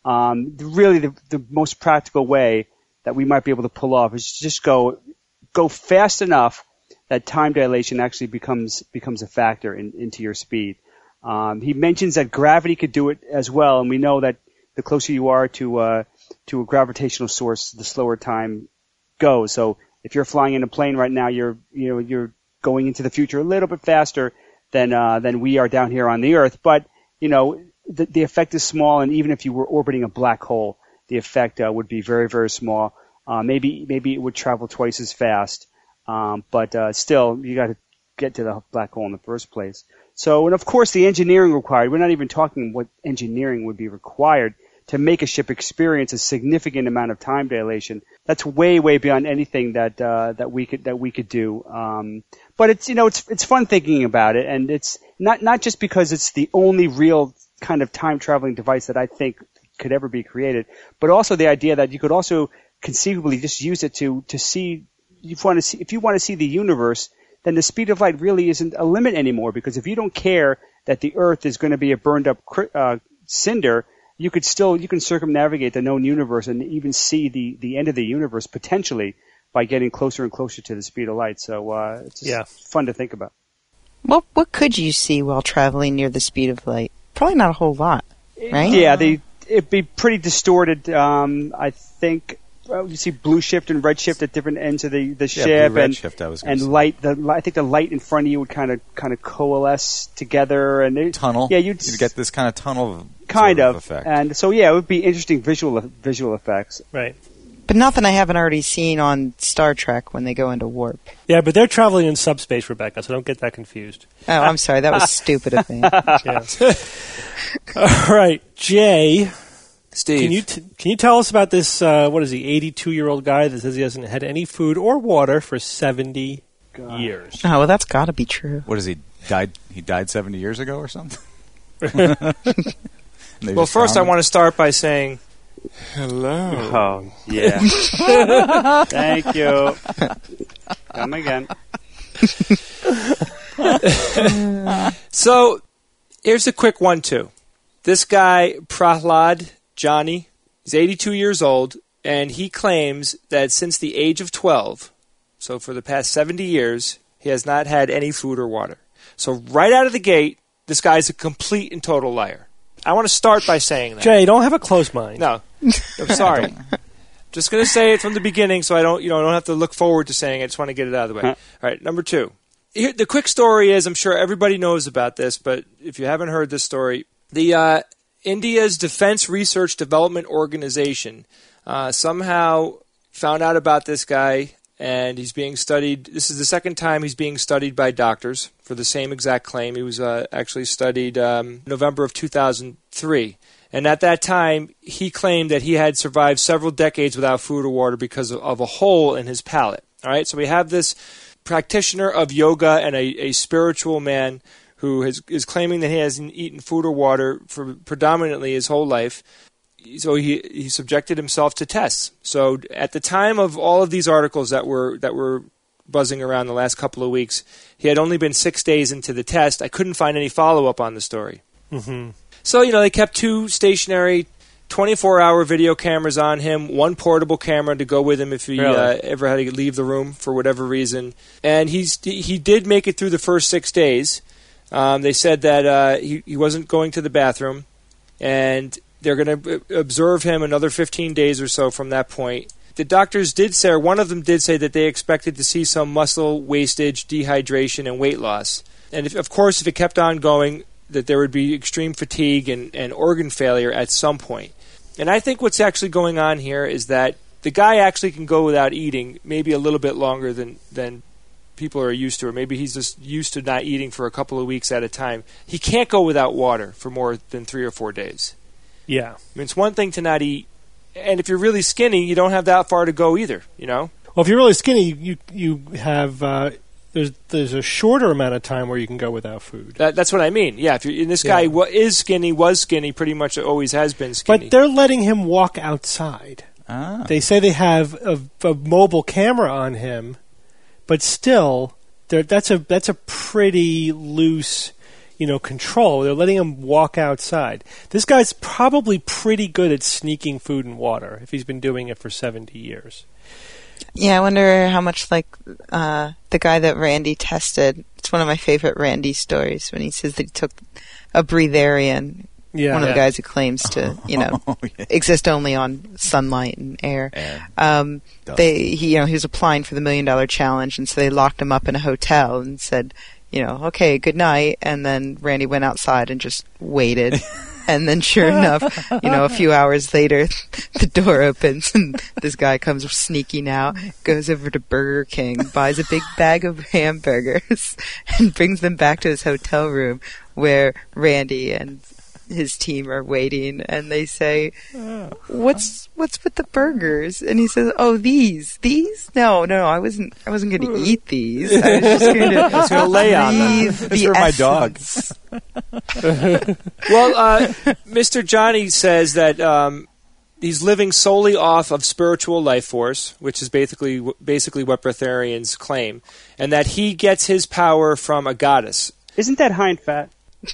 um, really the, the most practical way that we might be able to pull off is just go go fast enough that time dilation actually becomes becomes a factor in, into your speed. Um, he mentions that gravity could do it as well, and we know that the closer you are to uh, to a gravitational source, the slower time goes. So if you're flying in a plane right now, you're you know you're going into the future a little bit faster than uh, than we are down here on the Earth. But you know the, the effect is small, and even if you were orbiting a black hole, the effect uh, would be very very small. Uh, maybe maybe it would travel twice as fast, um, but uh, still you got to get to the black hole in the first place. So, and of course, the engineering required. We're not even talking what engineering would be required to make a ship experience a significant amount of time dilation. That's way, way beyond anything that uh, that we could that we could do. Um, but it's you know it's it's fun thinking about it, and it's not not just because it's the only real kind of time traveling device that I think could ever be created, but also the idea that you could also conceivably just use it to to see you want to see if you want to see the universe. Then the speed of light really isn't a limit anymore, because if you don't care that the Earth is going to be a burned up uh, cinder, you could still you can circumnavigate the known universe and even see the, the end of the universe potentially by getting closer and closer to the speed of light. So uh, it's just yeah. fun to think about. What what could you see while traveling near the speed of light? Probably not a whole lot, right? Yeah, they it'd be pretty distorted. Um, I think. Well, you see blue shift and red shift at different ends of the, the ship, yeah, blue, red and shift, I was and say. light. The I think the light in front of you would kind of kind of coalesce together, and it, tunnel. Yeah, you'd, you'd get this kind of tunnel kind sort of, of effect. And so yeah, it would be interesting visual visual effects. Right. But nothing I haven't already seen on Star Trek when they go into warp. Yeah, but they're traveling in subspace, Rebecca, so don't get that confused. Oh, I'm sorry, that was stupid of me. Yeah. All right, Jay. Steve, Can you t- can you tell us about this? Uh, what is he? eighty-two-year-old guy that says he hasn't had any food or water for seventy God. years. Oh, well, that's got to be true. What is he died? He died seventy years ago or something. Well, first I want to start by saying hello. Oh yeah. Thank you. Come again. So here's a quick one too. This guy Prahlad Johnny, he's eighty-two years old, and he claims that since the age of twelve, so for the past seventy years, he has not had any food or water. So right out of the gate, this guy's a complete and total liar. I want to start by saying that. Jay, don't have a closed mind. No, I'm sorry. Just going to say it from the beginning, so I don't, you know, I don't have to look forward to saying it. I just want to get it out of the way. All right, number two. Here, the quick story is, I'm sure everybody knows about this, but if you haven't heard this story, the uh, India's Defense Research Development Organization uh, somehow found out about this guy, and he's being studied. This is the second time he's being studied by doctors for the same exact claim. He was uh, actually studied um, November of two thousand three. And at that time, he claimed that he had survived several decades without food or water because of, of a hole in his palate. All right, so we have this practitioner of yoga and a, a spiritual man who has, is claiming that he hasn't eaten food or water for predominantly his whole life. So he he subjected himself to tests. So at the time of all of these articles that were that were buzzing around the last couple of weeks, he had only been six days into the test. I couldn't find any follow-up on the story. Mm-hmm. So, you know, they kept two stationary twenty-four hour video cameras on him, one portable camera to go with him if he Really? uh, ever had to leave the room for whatever reason. And he's he did make it through the first six days. Um, they said that uh, he, he wasn't going to the bathroom, and they're going to observe him another fifteen days or so from that point. The doctors did say, or one of them did say, that they expected to see some muscle wastage, dehydration, and weight loss. And if, of course, if it kept on going, that there would be extreme fatigue and, and organ failure at some point. And I think what's actually going on here is that the guy actually can go without eating maybe a little bit longer than, than people are used to, or maybe he's just used to not eating for a couple of weeks at a time. He can't go without water for more than three or four days. Yeah. I mean, it's one thing to not eat, and if you're really skinny, you don't have that far to go either, you know? Well, if you're really skinny, you you have uh, there's there's a shorter amount of time where you can go without food. That, that's what I mean. Yeah, if you're, and this guy Yeah. wa- is skinny, was skinny, pretty much always has been skinny. But they're letting him walk outside. Ah. They say they have a, a mobile camera on him, but still, there- that's a that's a pretty loose. you know, control. They're letting him walk outside. This guy's probably pretty good at sneaking food and water if he's been doing it for seventy years. Yeah, I wonder how much like uh, the guy that Randy tested. It's one of my favorite Randy stories when he says that he took a breatharian. Yeah, one of yeah. the guys who claims to, you know, Oh, yeah. exist only on sunlight and air. Air. Um, Dust. they, he, you know, he was applying for the million dollar challenge, and so they locked him up in a hotel and said, you know, okay, good night. And then Randy went outside and just waited. And then, sure enough, you know, a few hours later, the door opens and this guy comes sneaking out, goes over to Burger King, buys a big bag of hamburgers, and brings them back to his hotel room where Randy and his team are waiting, and they say, "What's what's with the burgers?" And he says, "Oh, these, these? No, no, I wasn't. I wasn't going to eat these. I was just going to was gonna lay on them. leave It's the for my dog." essence." Well, uh, Mister Johnny says that um, he's living solely off of spiritual life force, which is basically basically what breatharians claim, and that he gets his power from a goddess. Isn't that high in fat?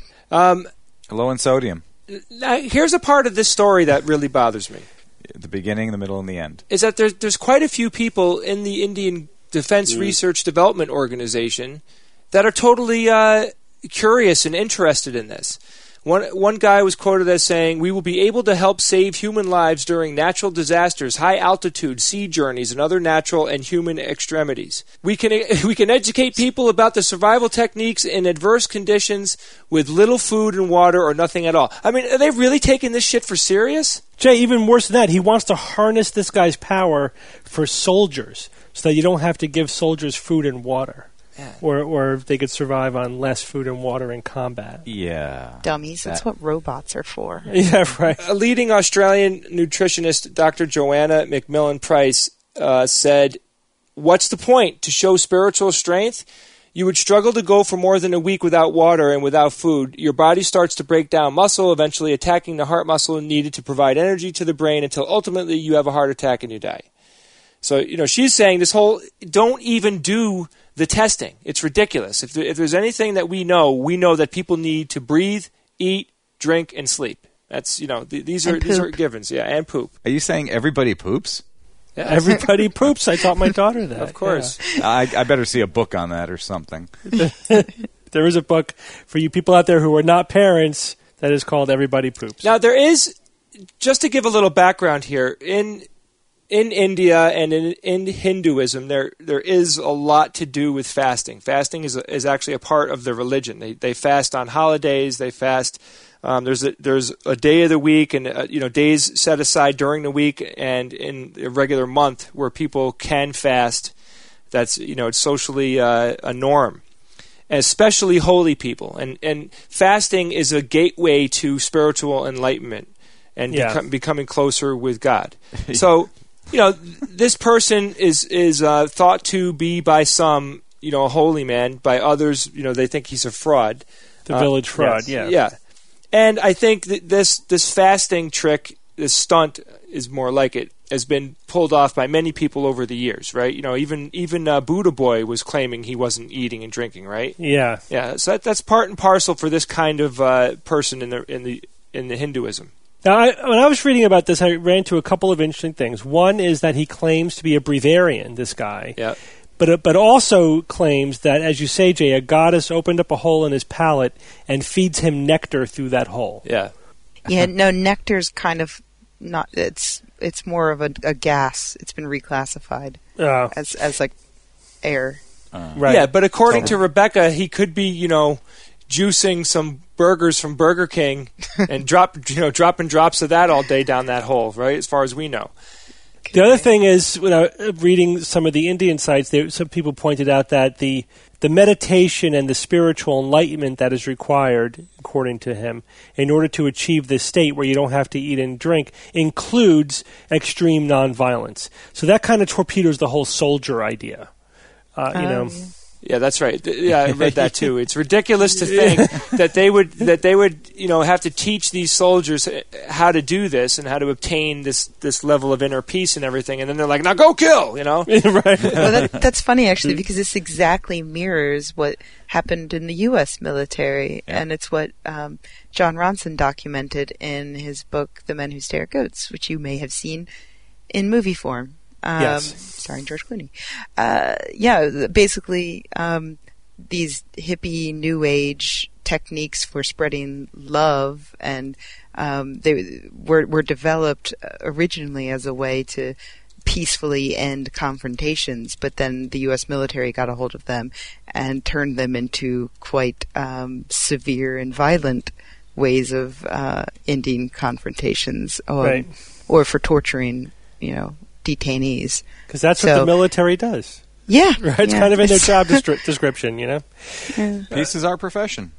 Um, Low in sodium. now, here's a part of this story that really bothers me. The beginning, the middle, and the end. Is that there's there's quite a few people in the Indian Defense Research Development Organization that are totally uh, curious and interested in this. One one guy was quoted as saying, "We will be able to help save human lives during natural disasters, high altitude, sea journeys, and other natural and human extremities. We can we can educate people about the survival techniques in adverse conditions with little food and water or nothing at all." I mean, are they really taking this shit for serious? Jay, even worse than that, he wants to harness this guy's power for soldiers so that you don't have to give soldiers food and water. Yeah. Or or they could survive on less food and water in combat. Yeah. Dummies. That's what robots are for. Yeah, right. A leading Australian nutritionist, Doctor Joanna McMillan Price, uh, said, "What's the point? To show spiritual strength? You would struggle to go for more than a week without water and without food. Your body starts to break down muscle, eventually attacking the heart muscle needed to provide energy to the brain until ultimately you have a heart attack and you die." So, you know, she's saying this whole, don't even do the testing. It's ridiculous. If, there, if there's anything that we know, we know that people need to breathe, eat, drink, and sleep. That's, you know, th- these are And these are poop. givens. Yeah, and poop. Are you saying everybody poops? Yeah. Everybody poops. I taught my daughter that. Of course. I, I better see a book on that or something. Yeah. There is a book for you people out there who are not parents that is called Everybody Poops. Now, there is, just to give a little background here, in in India and in, in Hinduism, there there is a lot to do with fasting. Fasting is a, is actually a part of the religion. They they fast on holidays. They fast. Um, there's a, there's a day of the week and uh, you know days set aside during the week and in a regular month where people can fast. That's you know it's socially uh, a norm, especially holy people. And and fasting is a gateway to spiritual enlightenment and Yeah. become, becoming closer with God. So. You know, this person is is uh, thought to be by some, you know, a holy man. By others, you know, they think he's a fraud. The Uh, village fraud, yes. yeah. Yeah. And I think that this this fasting trick, this stunt is more like it, has been pulled off by many people over the years, right? You know, even even uh, Buddha Boy was claiming he wasn't eating and drinking, right? Yeah. Yeah. So that, that's part and parcel for this kind of uh, person in the in the in the Hinduism. Now, I, when I was reading about this, I ran into a couple of interesting things. One is that he claims to be a breatharian, this guy. Yeah. But uh, but also claims that, as you say, Jay, a goddess opened up a hole in his palate and feeds him nectar through that hole. Yeah. Yeah, no, nectar's kind of not. It's it's more of a, a gas. It's been reclassified Uh, as as like air. right. Yeah, but according to Rebecca, he could be, you know, juicing some burgers from Burger King and drop, you know, dropping drops of that all day down that hole, right? As far as we know. The other thing is, when I was reading some of the Indian sites, there, some people pointed out that the the meditation and the spiritual enlightenment that is required, according to him, in order to achieve this state where you don't have to eat and drink, includes extreme nonviolence. So that kind of torpedoes the whole soldier idea. Uh, you know, Um, Yeah, that's right. Yeah, I read that too. It's ridiculous to think that they would that they would you know have to teach these soldiers how to do this and how to obtain this, this level of inner peace and everything, and then they're like, "Now go kill," you know? Right. Well, that, that's funny actually, because this exactly mirrors what happened in the U S military, Yeah. and it's what um, John Ronson documented in his book "The Men Who Stare at Goats," which you may have seen in movie form. Um, Yes. Starring George Clooney. Uh, yeah, basically, um, these hippie new age techniques for spreading love, and um, they were, were developed originally as a way to peacefully end confrontations, but then the U S military got a hold of them and turned them into quite um, severe and violent ways of uh, ending confrontations, or, Right. or for torturing, you know, detainees. Because that's what So- the military does. Yeah, Right? It's yeah. kind of in their job destri- description, you know? Peace is our profession.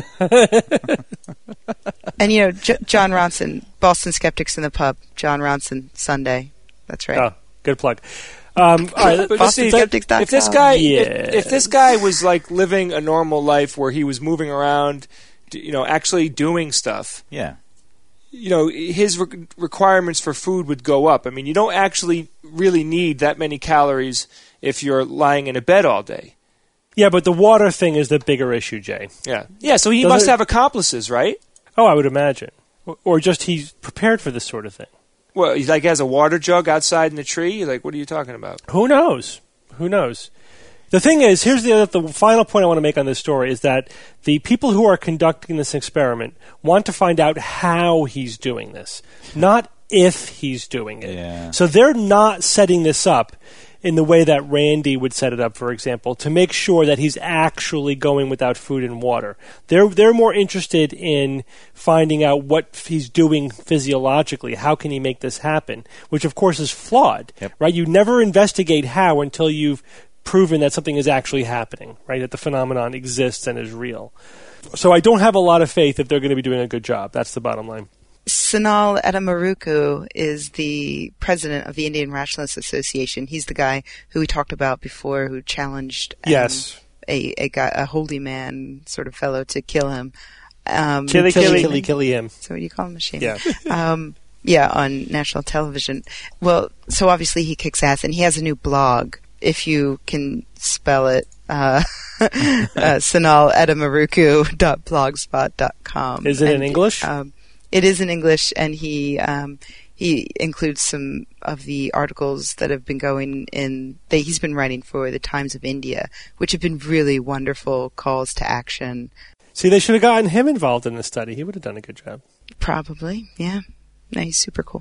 And you know, J- John Ronson, Boston Skeptics in the Pub, John Ronson, Sunday. That's right. Oh, good plug. Um, all right, But Boston see, Skeptics dot com. if this guy, Yeah. if, if this guy was like living a normal life where he was moving around, d- you know, actually doing stuff, Yeah. you know, his re- requirements for food would go up. I mean, you don't actually really need that many calories if you're lying in a bed all day. yeah, but the water thing is the bigger issue, Jay. Yeah, yeah. So he Does must it- have accomplices, right? Oh, I would imagine. Or, or just he's prepared for this sort of thing. Well, he like has a water jug outside in the tree. Like, what are you talking about? Who knows? Who knows? The thing is, here's the other, the final point I want to make on this story is that the people who are conducting this experiment want to find out how he's doing this, not if he's doing it. Yeah. So they're not setting this up in the way that Randy would set it up, for example, to make sure that he's actually going without food and water. They're they're more interested in finding out what he's doing physiologically. How can he make this happen? Which, of course, is flawed, Yep. right? You never investigate how until you've proven that something is actually happening, right? That the phenomenon exists and is real. So I don't have a lot of faith if they're going to be doing a good job. That's the bottom line. Sanal Edamaruku is the president of the Indian Rationalist Association. He's the guy who we talked about before, who challenged um, Yes. a, a guy, a holy man sort of fellow to kill him. Um, Killy, killy- killy, killy, killy him. So what do you call him? A shame. Yeah. um, yeah, on national television. Well, so obviously he kicks ass, and he has a new blog. If you can spell it, uh, uh, sanal edamaruku dot blogspot dot com. Is it in And, English? Um, it is in English, and he um, he includes some of the articles that have been going in. That he's been writing for the Times of India, which have been really wonderful calls to action. See, they should have gotten him involved in the study. He would have done a good job. Probably, yeah. No, he's super cool.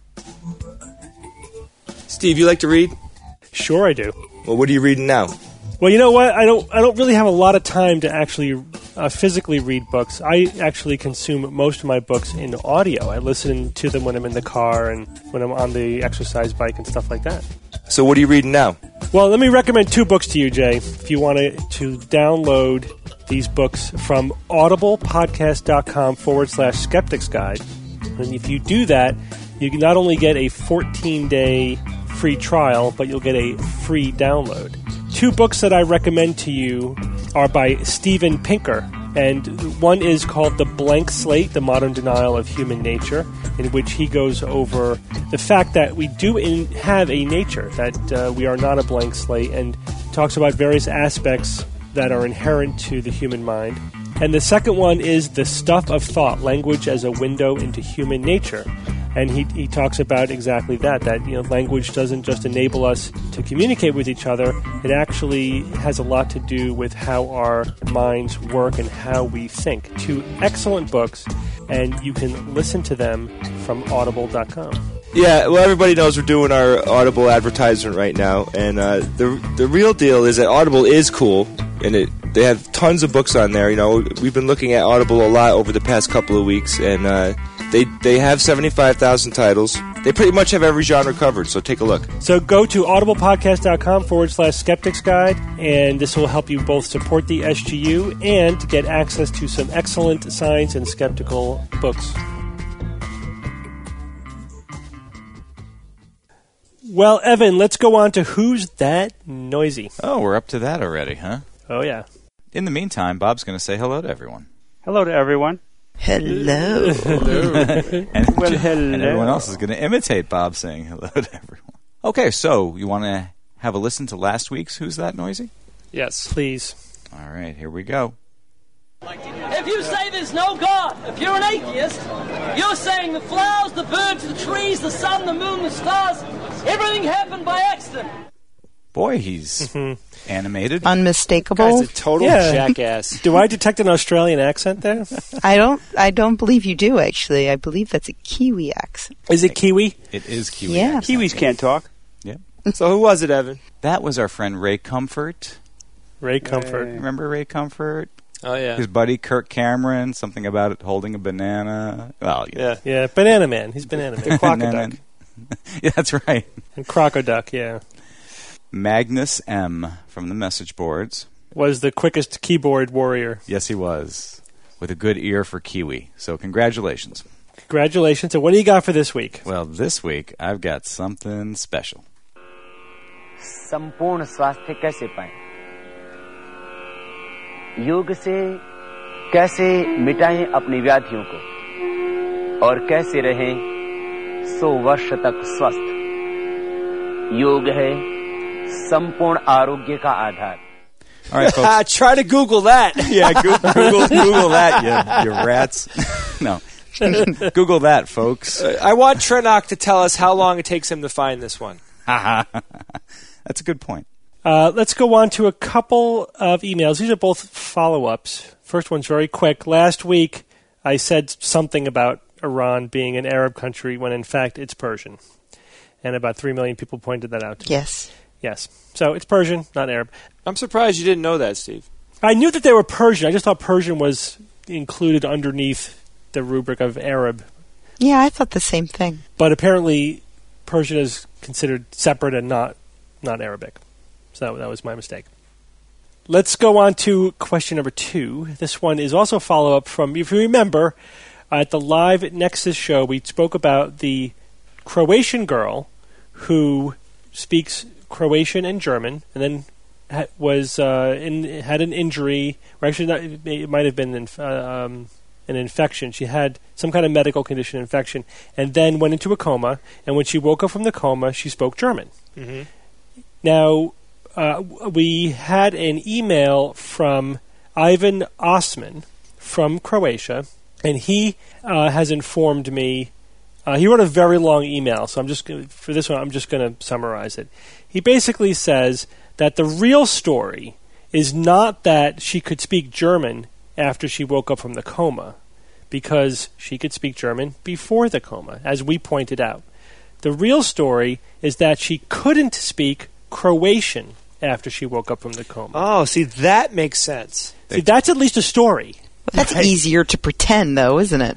Steve, you like to read? Sure, I do. Well, what are you reading now? Well, you know what? I don't. I don't really have a lot of time to actually uh, physically read books. I actually consume most of my books in audio. I listen to them when I'm in the car and when I'm on the exercise bike and stuff like that. So what are you reading now? Well, let me recommend two books to you, Jay. If you want to, to download these books from audiblepodcast.com forward slash skeptics guide. And if you do that, you can not only get a fourteen-day free trial, but you'll get a free download. Two books that I recommend to you are by Steven Pinker, and one is called The Blank Slate, The Modern Denial of Human Nature, in which he goes over the fact that we do in, have a nature, that uh, we are not a blank slate, and talks about various aspects that are inherent to the human mind. And the second one is The Stuff of Thought, Language as a Window into Human Nature. And he, he talks about exactly that, that you know, language doesn't just enable us to communicate with each other, it actually has a lot to do with how our minds work and how we think. Two excellent books, and you can listen to them from audible dot com. Yeah, well, everybody knows we're doing our Audible advertisement right now, and uh, the the real deal is that Audible is cool, and it they have tons of books on there. You know, we've been looking at Audible a lot over the past couple of weeks, and uh, they they have seventy-five thousand titles. They pretty much have every genre covered, so take a look. So go to audiblepodcast.com forward slash skeptics guide, and this will help you both support the S G U and get access to some excellent science and skeptical books. Well, Evan, let's go on to Who's That Noisy? Oh, we're up to that already, huh? Oh, yeah. In the meantime, Bob's going to say hello to everyone. Hello to everyone. Hello. and, Well, hello. and everyone else is going to imitate Bob saying hello to everyone. Okay, so you want to have a listen to last week's Who's That Noisy? Yes. Please. All right, here we go. If you say there's no God, if you're an atheist, you're saying the flowers, the birds, the trees, the sun, the moon, the stars, everything happened by accident. Boy, he's animated. Unmistakable. Guy's a total Yeah. jackass. Do I detect an Australian accent there? I don't. I don't believe you do. Actually, I believe that's a Kiwi accent. Is it Kiwi? It is Kiwi. Yeah. accent. Kiwis can't talk. Yeah. So who was it, Evan? That was our friend Ray Comfort. Ray Comfort. Remember Ray Comfort? Oh, yeah. His buddy Kirk Cameron, something about it holding a banana. Well, Yeah. Yeah, Banana Man. He's Banana Man. Quackaduck. yeah, that's right. And Crocoduck, yeah. Magnus M. from the message boards. Was the quickest keyboard warrior. Yes, he was. With a good ear for Kiwi. So congratulations. Congratulations. And what do you got for this week? Well, this week I've got something special. संपूर्ण स्वास्थ्य कैसे पाएं? योग से कैसे मिटाएं अपनी व्याधियों को और कैसे रहें सौ वर्ष तक स्वस्थ? योग है संपूर्ण आरोग्य का आधार. All right, folks. Try to Google that. yeah, Google, Google, Google that, you, you rats. no. Google that, folks. Uh, I want Trenok to tell us how long it takes him to find this one. That's a good point. Uh, let's go on to a couple of emails. These are both follow-ups. First one's very quick. Last week, I said something about Iran being an Arab country when, in fact, it's Persian. And about three million people pointed that out to me. Yes. Yes. So it's Persian, not Arab. I'm surprised you didn't know that, Steve. I knew that they were Persian. I just thought Persian was included underneath the rubric of Arab. Yeah, I thought the same thing. But apparently, Persian is considered separate and not not Arabic. So that, that was my mistake. Let's go on to question number two. This one is also a follow-up from, if you remember, at the live Nexus show, we spoke about the Croatian girl who speaks Croatian and German, and then ha- was uh, in, had an injury, or actually not, it might have been an, uh, um, an infection. She had some kind of medical condition, infection, and then went into a coma, and when she woke up from the coma, she spoke German. Mm-hmm. Now, uh, we had an email from Ivan Osman from Croatia, and he uh, has informed me. Uh, he wrote a very long email, so I'm just gonna, for this one, I'm just going to summarize it. He basically says that the real story is not that she could speak German after she woke up from the coma, because she could speak German before the coma, as we pointed out. The real story is that she couldn't speak Croatian after she woke up from the coma. Oh, see, that makes sense. See, that's at least a story. Well, that's Right. easier to pretend, though, isn't it?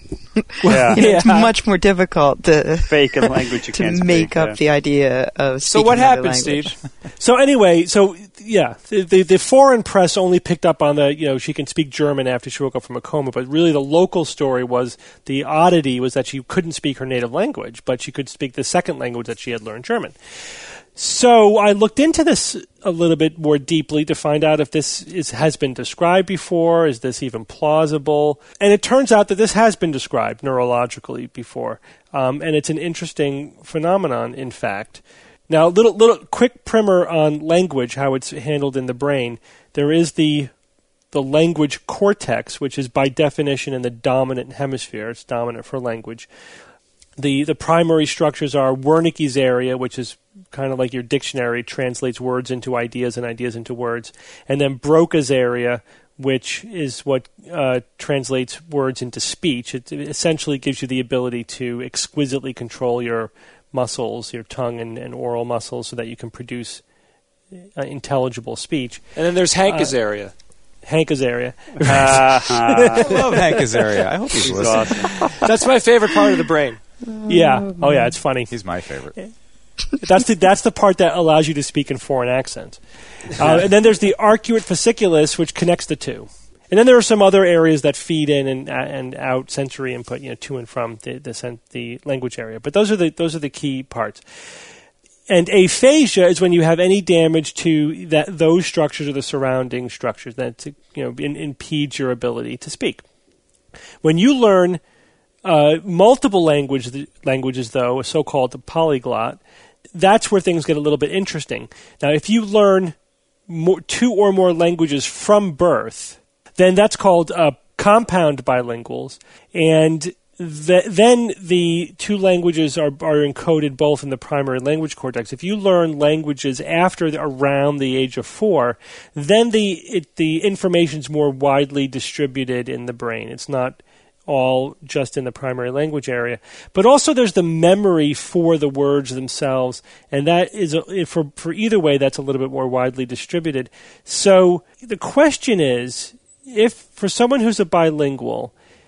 Yeah. You know, It's Yeah. much more difficult to Fake a language you to can't make speak, up yeah. the idea of So speaking what another happened, language. Steve? So anyway, so yeah, the, the the foreign press only picked up on the, you know, she can speak German after she woke up from a coma, but really the local story was, the oddity was that she couldn't speak her native language, but she could speak the second language that she had learned, German. So I looked into this a little bit more deeply to find out if this is, has been described before. Is this even plausible? And it turns out that this has been described neurologically before, um, and it's an interesting phenomenon, in fact. Now, little little quick primer on language, how it's handled in the brain. There is the the language cortex, which is by definition in the dominant hemisphere. It's dominant for language. The the primary structures are Wernicke's area, which is kind of like your dictionary, translates words into ideas and ideas into words, and then Broca's area, which is what uh, translates words into speech. It, it essentially gives you the ability to exquisitely control your muscles, your tongue and, and oral muscles, so that you can produce uh, intelligible speech. And then there's Hanka's Uh, area. Hanka's area. I love Hank Azaria. I hope he's He's listening. awesome. That's my favorite part of the brain. Yeah. Oh, yeah. It's funny. He's my favorite. That's the that's the part that allows you to speak in foreign accents. Uh, and then there's the arcuate fasciculus, which connects the two. And then there are some other areas that feed in and and out sensory input, you know, to and from the the, sen- the language area. But those are the those are the key parts. And aphasia is when you have any damage to that those structures or the surrounding structures that you know in, impedes your ability to speak. When you learn uh, multiple language, languages, though, a so-called polyglot, that's where things get a little bit interesting. Now, if you learn more, two or more languages from birth, then that's called uh, compound bilinguals, and The, then the two languages are, are encoded both in the primary language cortex. If you learn languages after the, around the age of four, then the it, the information's more widely distributed in the brain. It's not all just in the primary language area. But also there's the memory for the words themselves, and that is, a, for, for either way, that's a little bit more widely distributed. So the question is, if for someone who's a bilingual,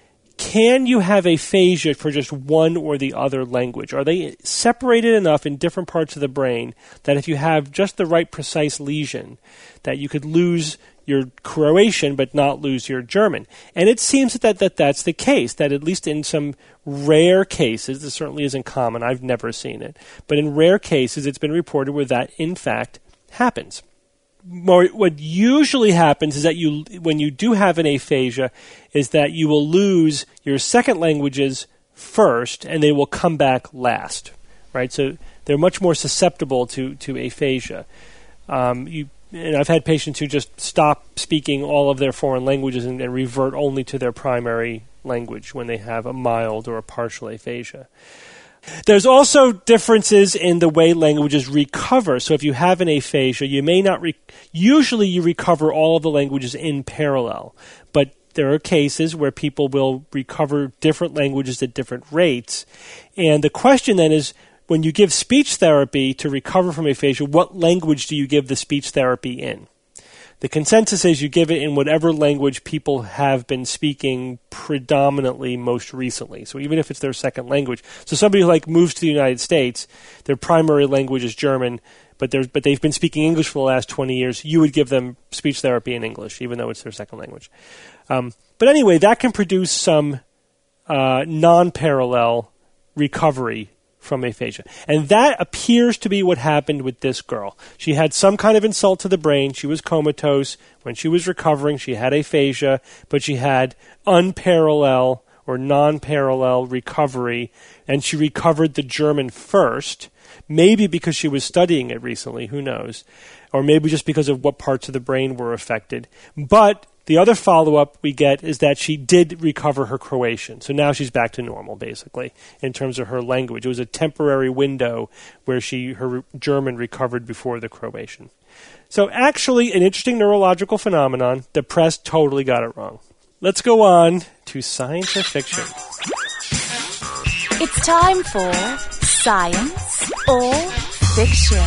can you have aphasia for just one or the other language? Are they separated enough in different parts of the brain that if you have just the right precise lesion, that you could lose your Croatian but not lose your German? And it seems that, that that's the case, that at least in some rare cases, this certainly isn't common, I've never seen it, but in rare cases it's been reported where that in fact happens. More, what usually happens is that you, when you do have an aphasia, is that you will lose your second languages first, and they will come back last, right? So they're much more susceptible to to aphasia. Um, you, and I've had patients who just stop speaking all of their foreign languages and, and revert only to their primary language when they have a mild or a partial aphasia. There's also differences in the way languages recover. So if you have an aphasia, you may not... Re- usually you recover all of the languages in parallel. But there are cases where people will recover different languages at different rates. And the question then is, when you give speech therapy to recover from aphasia, what language do you give the speech therapy in? The consensus is you give it in whatever language people have been speaking predominantly most recently. So even if it's their second language. So somebody who like moves to the United States, their primary language is German, but there's but they've been speaking English for the last twenty years, you would give them speech therapy in English, even though it's their second language. Um, but anyway, that can produce some uh, non-parallel recovery from aphasia. And that appears to be what happened with this girl. She had some kind of insult to the brain. She was comatose. When she was recovering, she had aphasia, but she had unparalleled or non-parallel recovery, and she recovered the German first, maybe because she was studying it recently, who knows, or maybe just because of what parts of the brain were affected. But the other follow-up we get is that she did recover her Croatian. So now she's back to normal, basically, in terms of her language. It was a temporary window where she her German recovered before the Croatian. So actually, an interesting neurological phenomenon. The press totally got it wrong. Let's go on to science or fiction. It's time for Science or Fiction.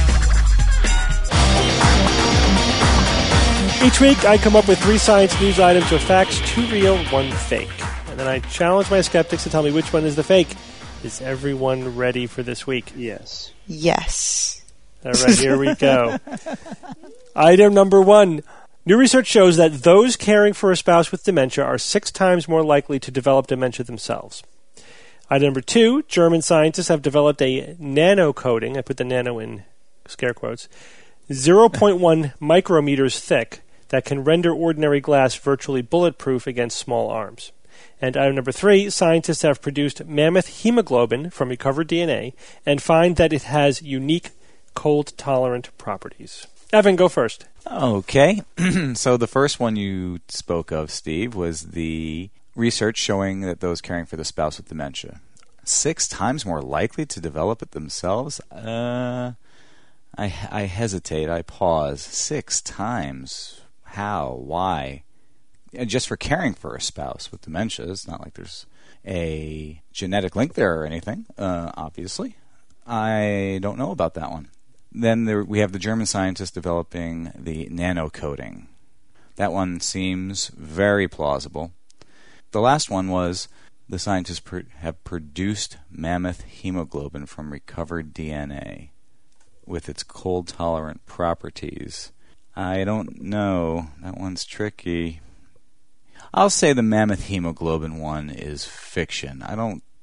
Each week, I come up with three science news items with facts, two real, one fake. And then I challenge my skeptics to tell me which one is the fake. Is everyone ready for this week? Yes. Yes. All right, here we go. Item number one. New research shows that those caring for a spouse with dementia are six times more likely to develop dementia themselves. Item number two. German scientists have developed a nano coating, I put the nano in scare quotes, zero point one micrometers thick, that can render ordinary glass virtually bulletproof against small arms. And item number three, scientists have produced mammoth hemoglobin from recovered D N A and find that it has unique cold-tolerant properties. Evan, go first. Okay. So the first one you spoke of, Steve, was the research showing that those caring for the spouse with dementia, six times more likely to develop it themselves? Uh, I, I hesitate. I pause. Six times. How? Why? Just for caring for a spouse with dementia. It's not like there's a genetic link there or anything, uh, obviously. I don't know about that one. Then there, we have the German scientists developing the nano coating. That one seems very plausible. The last one was the scientists pr- have produced mammoth hemoglobin from recovered D N A with its cold-tolerant properties. I don't know. That one's tricky. I'll say the mammoth hemoglobin one is fiction. I don't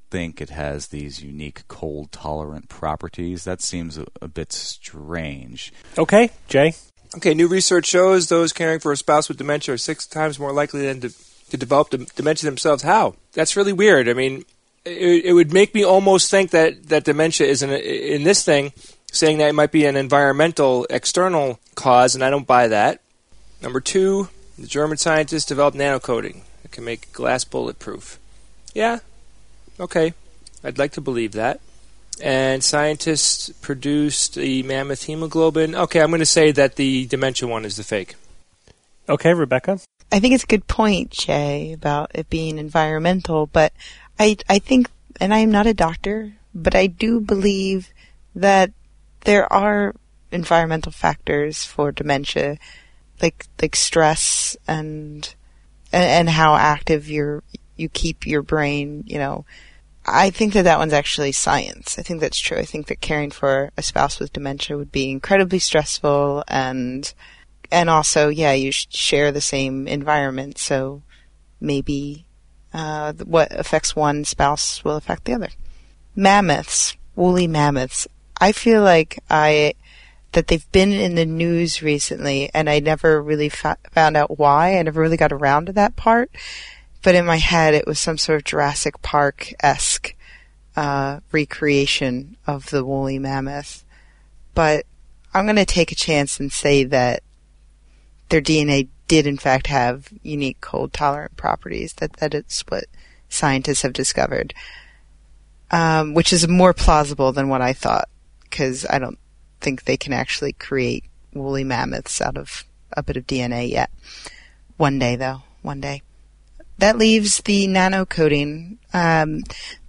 think it has these unique cold-tolerant properties. That seems a, a bit strange. Okay, Jay? Okay, new research shows those caring for a spouse with dementia are six times more likely than to, to develop dem- dementia themselves. How? That's really weird. I mean, it, it would make me almost think that, that dementia is in, in this thing, saying that it might be an environmental, external cause, and I don't buy that. Number two, the German scientists developed nanocoating that can make glass bulletproof. Yeah, okay, I'd like to believe that. And scientists produced the mammoth hemoglobin. Okay, I'm going to say that the dementia one is the fake. Okay, Rebecca? I think it's a good point, Jay, about it being environmental, but I, I think, and I am not a doctor, but I do believe that there are environmental factors for dementia, like like stress and and, and how active you're, you keep your brain, you know. I think that that one's actually science. I think that's true. I think that caring for a spouse with dementia would be incredibly stressful, and and also, yeah, you share the same environment, so maybe uh, what affects one spouse will affect the other. Mammoths, woolly mammoths. I feel like I that they've been in the news recently, and I never really fa- found out why. I never really got around to that part. But in my head, it was some sort of Jurassic Park-esque uh, recreation of the woolly mammoth. But I'm going to take a chance and say that their D N A did, in fact, have unique cold-tolerant properties, that, that it's what scientists have discovered, um, which is more plausible than what I thought, because I don't think they can actually create woolly mammoths out of a bit of D N A yet. One day, though. One day. That leaves the nanocoating. Um,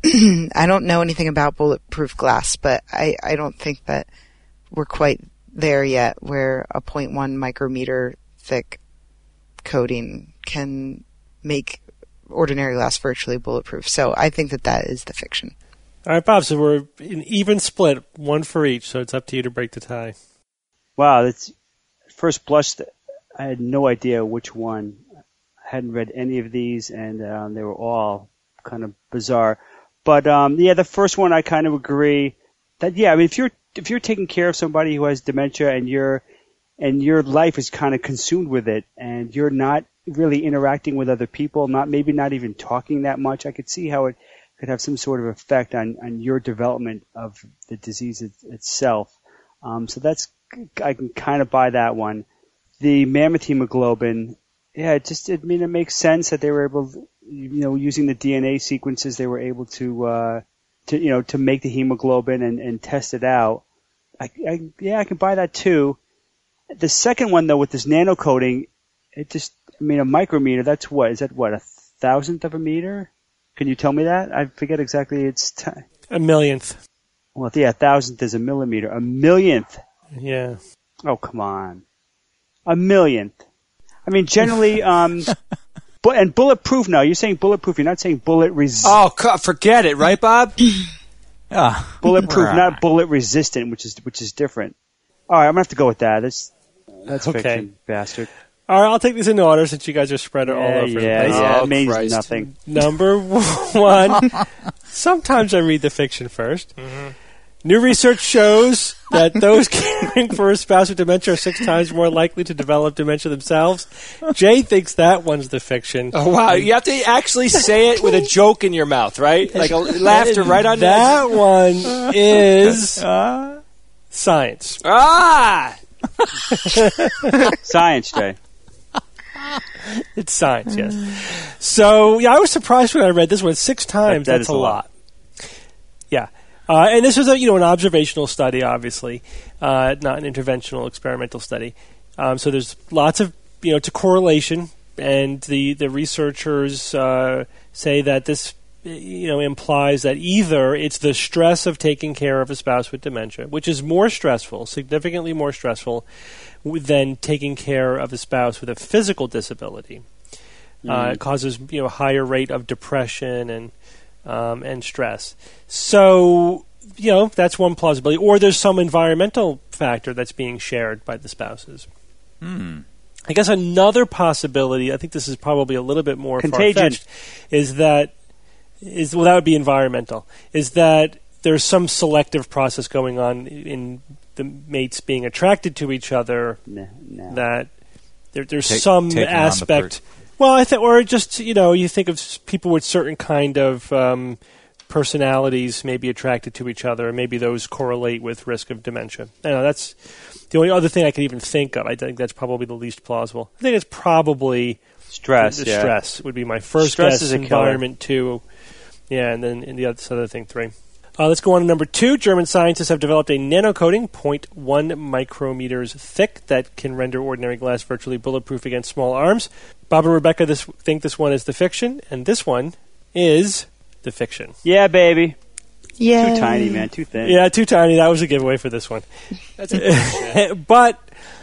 I don't know anything about bulletproof glass, but I, I don't think that we're quite there yet where a zero point one micrometer thick coating can make ordinary glass virtually bulletproof. So I think that that is the fiction. All right, Bob, so we're an even split, one for each, so it's up to you to break the tie. Wow, that's first blush, I had no idea which one. I hadn't read any of these, and um, they were all kind of bizarre. But um, yeah, the first one I kind of agree that yeah, I mean if you're if you're taking care of somebody who has dementia and you're and your life is kind of consumed with it, and you're not really interacting with other people, not maybe not even talking that much, I could see how it could have some sort of effect on, on your development of the disease it, itself. Um, so that's I can kind of buy that one. The mammoth hemoglobin. Yeah, it just, I mean, it makes sense that they were able, you know, using the D N A sequences, they were able to, uh, to, you know, to make the hemoglobin and, and test it out. I, I, yeah, I can buy that too. The second one though, with this nanocoating, it just, I mean, a micrometer, that's what, is that what, a thousandth of a meter? Can you tell me that? I forget exactly its time. A millionth. Well, yeah, a thousandth is a millimeter. A millionth. Yeah. Oh, come on. A millionth. I mean, generally, um, bu- and bulletproof now. You're saying bulletproof. You're not saying bullet resistant. Oh, God, forget it, right, Bob? Ah, bulletproof, right. not bullet resistant, which is which is different. All right, I'm gonna have to go with that. That's that's Okay. fiction, bastard. All right, I'll take this in order since you guys are spread all Yeah, over yeah, the place. yeah. Oh, It means Christ. nothing. Number one. Sometimes I read the fiction first. Mm-hmm. New research shows that those caring for a spouse with dementia are six times more likely to develop dementia themselves. Jay thinks that one's the fiction. Oh, wow. You have to actually say it with a joke in your mouth, right? Like a laughter right on that one is science. Ah! Science, Jay. It's science, yes. So, yeah, I was surprised when I read this one six times. That- that That's is a a lot. lot. Yeah. Uh, and this was a you know an observational study, obviously, uh, not an interventional experimental study. Um, so there's lots of you know to correlation, and the the researchers uh, say that this you know implies that either it's the stress of taking care of a spouse with dementia, which is more stressful, significantly more stressful than taking care of a spouse with a physical disability. Mm. Uh, it causes you know a higher rate of depression and Um, and stress. So, you know, that's one plausibility. Or there's some environmental factor that's being shared by the spouses. Hmm. I guess another possibility, I think this is probably a little bit more Contagion. far-fetched, is that is well, that would be environmental. Is that there's some selective process going on in the mates being attracted to each other? No, no. That there, there's Take, some aspect. Well, I think, or just you know, you think of people with certain kind of um, personalities may be attracted to each other, and maybe those correlate with risk of dementia. I know that's the only other thing I could even think of. I think that's probably the least plausible. I think it's probably stress. The, the yeah. Stress would be my first Stress guess. Is a environment two, yeah, and then in the other, other thing three. Uh, let's go on to number two. German scientists have developed a nanocoating, zero point one micrometers thick, that can render ordinary glass virtually bulletproof against small arms. Bob and Rebecca this, think this one is the fiction, and this one is the fiction. Yeah, baby. Yeah. Too tiny, man. Too thin. Yeah, too tiny. That was a giveaway for this one. That's a But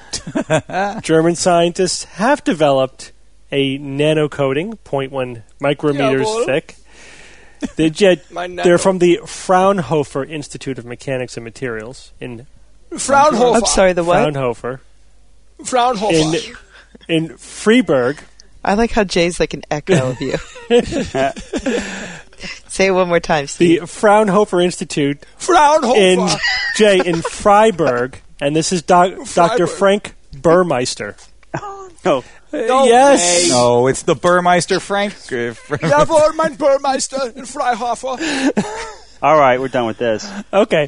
German scientists have developed a nanocoating, zero point one micrometers Jawohl. thick. They jet, My nano. they're from the Fraunhofer Institute of Mechanics and Materials in Fraunhofer. I'm sorry, the what? Fraunhofer Fraunhofer. in in Freiburg. I like how Jay's like an echo of you. Say it one more time, The Steve. Fraunhofer Institute Fraunhofer. in Jay in Freiburg, and this is doc, Doctor Frank Burmeister. No. No yes. way. No, it's the Burmeister Frank. Uh, Frank- Jawohl, mein Burmeister in Freihofer. All right, we're done with this. Okay,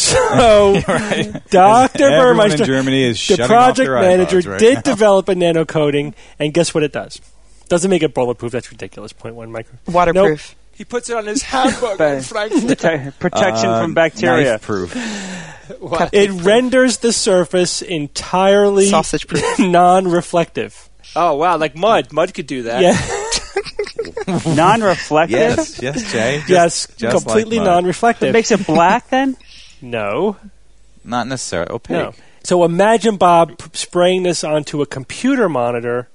so Doctor Everyone Burmeister, in Germany is the shutting project off their manager, iPods right did now. develop a nanocoating, and guess what it does? Doesn't make it bulletproof. That's ridiculous. zero point one micro. Waterproof. Nope. He puts it on his hamburger in Frankfurt. Prote- protection Uh, from bacteria. Knife proof. What? It renders the surface entirely Sausage proof. non-reflective. Oh, wow, like mud. Mud could do that. Yeah. Non-reflective? Yes, yes, Jay. Just, yes, just completely like mud. non-reflective. It makes it black then? No. Not necessarily opaque. No. So imagine, Bob, p- spraying this onto a computer monitor.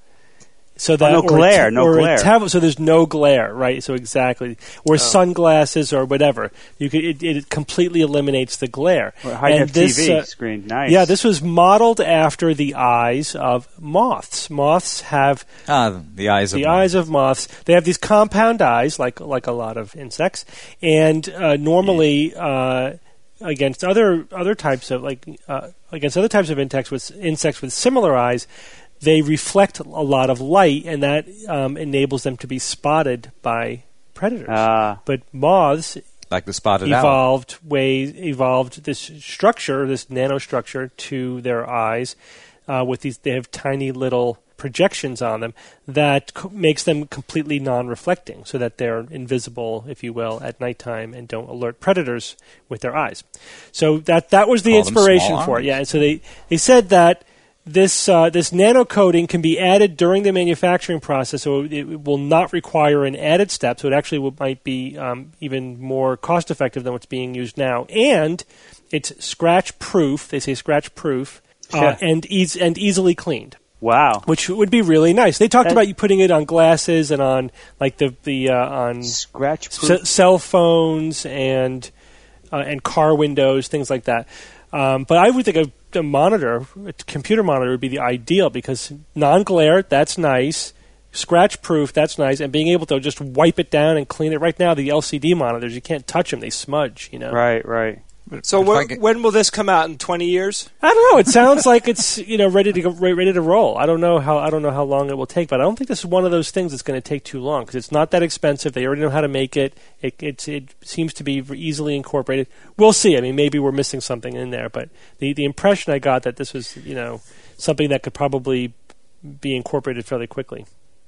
So that Oh, no or a glare, t- no or a glare. tablet, so there's no glare, right? So exactly, or sunglasses or whatever. You could, it, it completely eliminates the glare. Or high And def this, T V uh, screen. Nice. Yeah, this was modeled after the eyes of moths. Moths have Ah, the eyes of the eyes of moths. They have these compound eyes, like like a lot of insects, and uh, normally uh, against other other types of like uh, against other types of insects with insects with similar eyes, they reflect a lot of light, and that um, enables them to be spotted by predators. Ah. But moths like the spotted owl. evolved ways evolved this structure, this nanostructure, to their eyes. Uh, with these, they have tiny little projections on them that co- makes them completely non-reflecting, so that they're invisible, if you will, at nighttime and don't alert predators with their eyes. So that that was the Call them inspiration small for it. arms. Yeah, and so they they said that. This uh, this nano coating can be added during the manufacturing process, so it, it will not require an added step. So it actually will, might be um, even more cost effective than what's being used now, and it's scratch proof. They say scratch proof, uh, Yeah. and eas- and easily cleaned, Wow. which would be really nice. They talked That- about you putting it on glasses and on like the the uh, on Scratch proof. c- cell phones and uh, and car windows, things like that. Um, but I would think a, a monitor, a computer monitor, would be the ideal because non-glare, that's nice. Scratch-proof, that's nice. And being able to just wipe it down and clean it. Right now, the L C D monitors, you can't touch them; they smudge. You know. Right, right. So If wh- I get- when will this come out? In twenty years? I don't know. It sounds like it's you know ready to go, re- ready to roll. I don't know how I don't know how long it will take, but I don't think this is one of those things that's going to take too long because it's not that expensive. They already know how to make it. It it's, it seems to be easily incorporated. We'll see. I mean, maybe we're missing something in there, but the the impression I got that this was you know something that could probably be incorporated fairly quickly.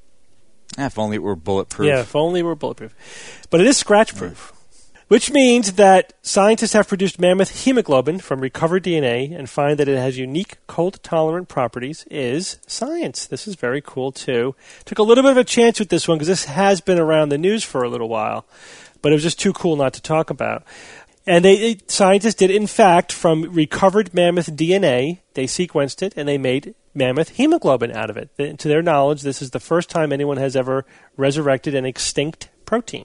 Ah, if only it were bulletproof. Yeah, if only we're bulletproof. But it is scratch-proof. Which means that scientists have produced mammoth hemoglobin from recovered D N A and find that it has unique cold-tolerant properties is science. This is very cool, too. Took a little bit of a chance with this one because this has been around the news for a little while, but it was just too cool not to talk about. And they, they scientists did, in fact, from recovered mammoth D N A, they sequenced it and they made mammoth hemoglobin out of it. Th- to their knowledge, this is the first time anyone has ever resurrected an extinct protein.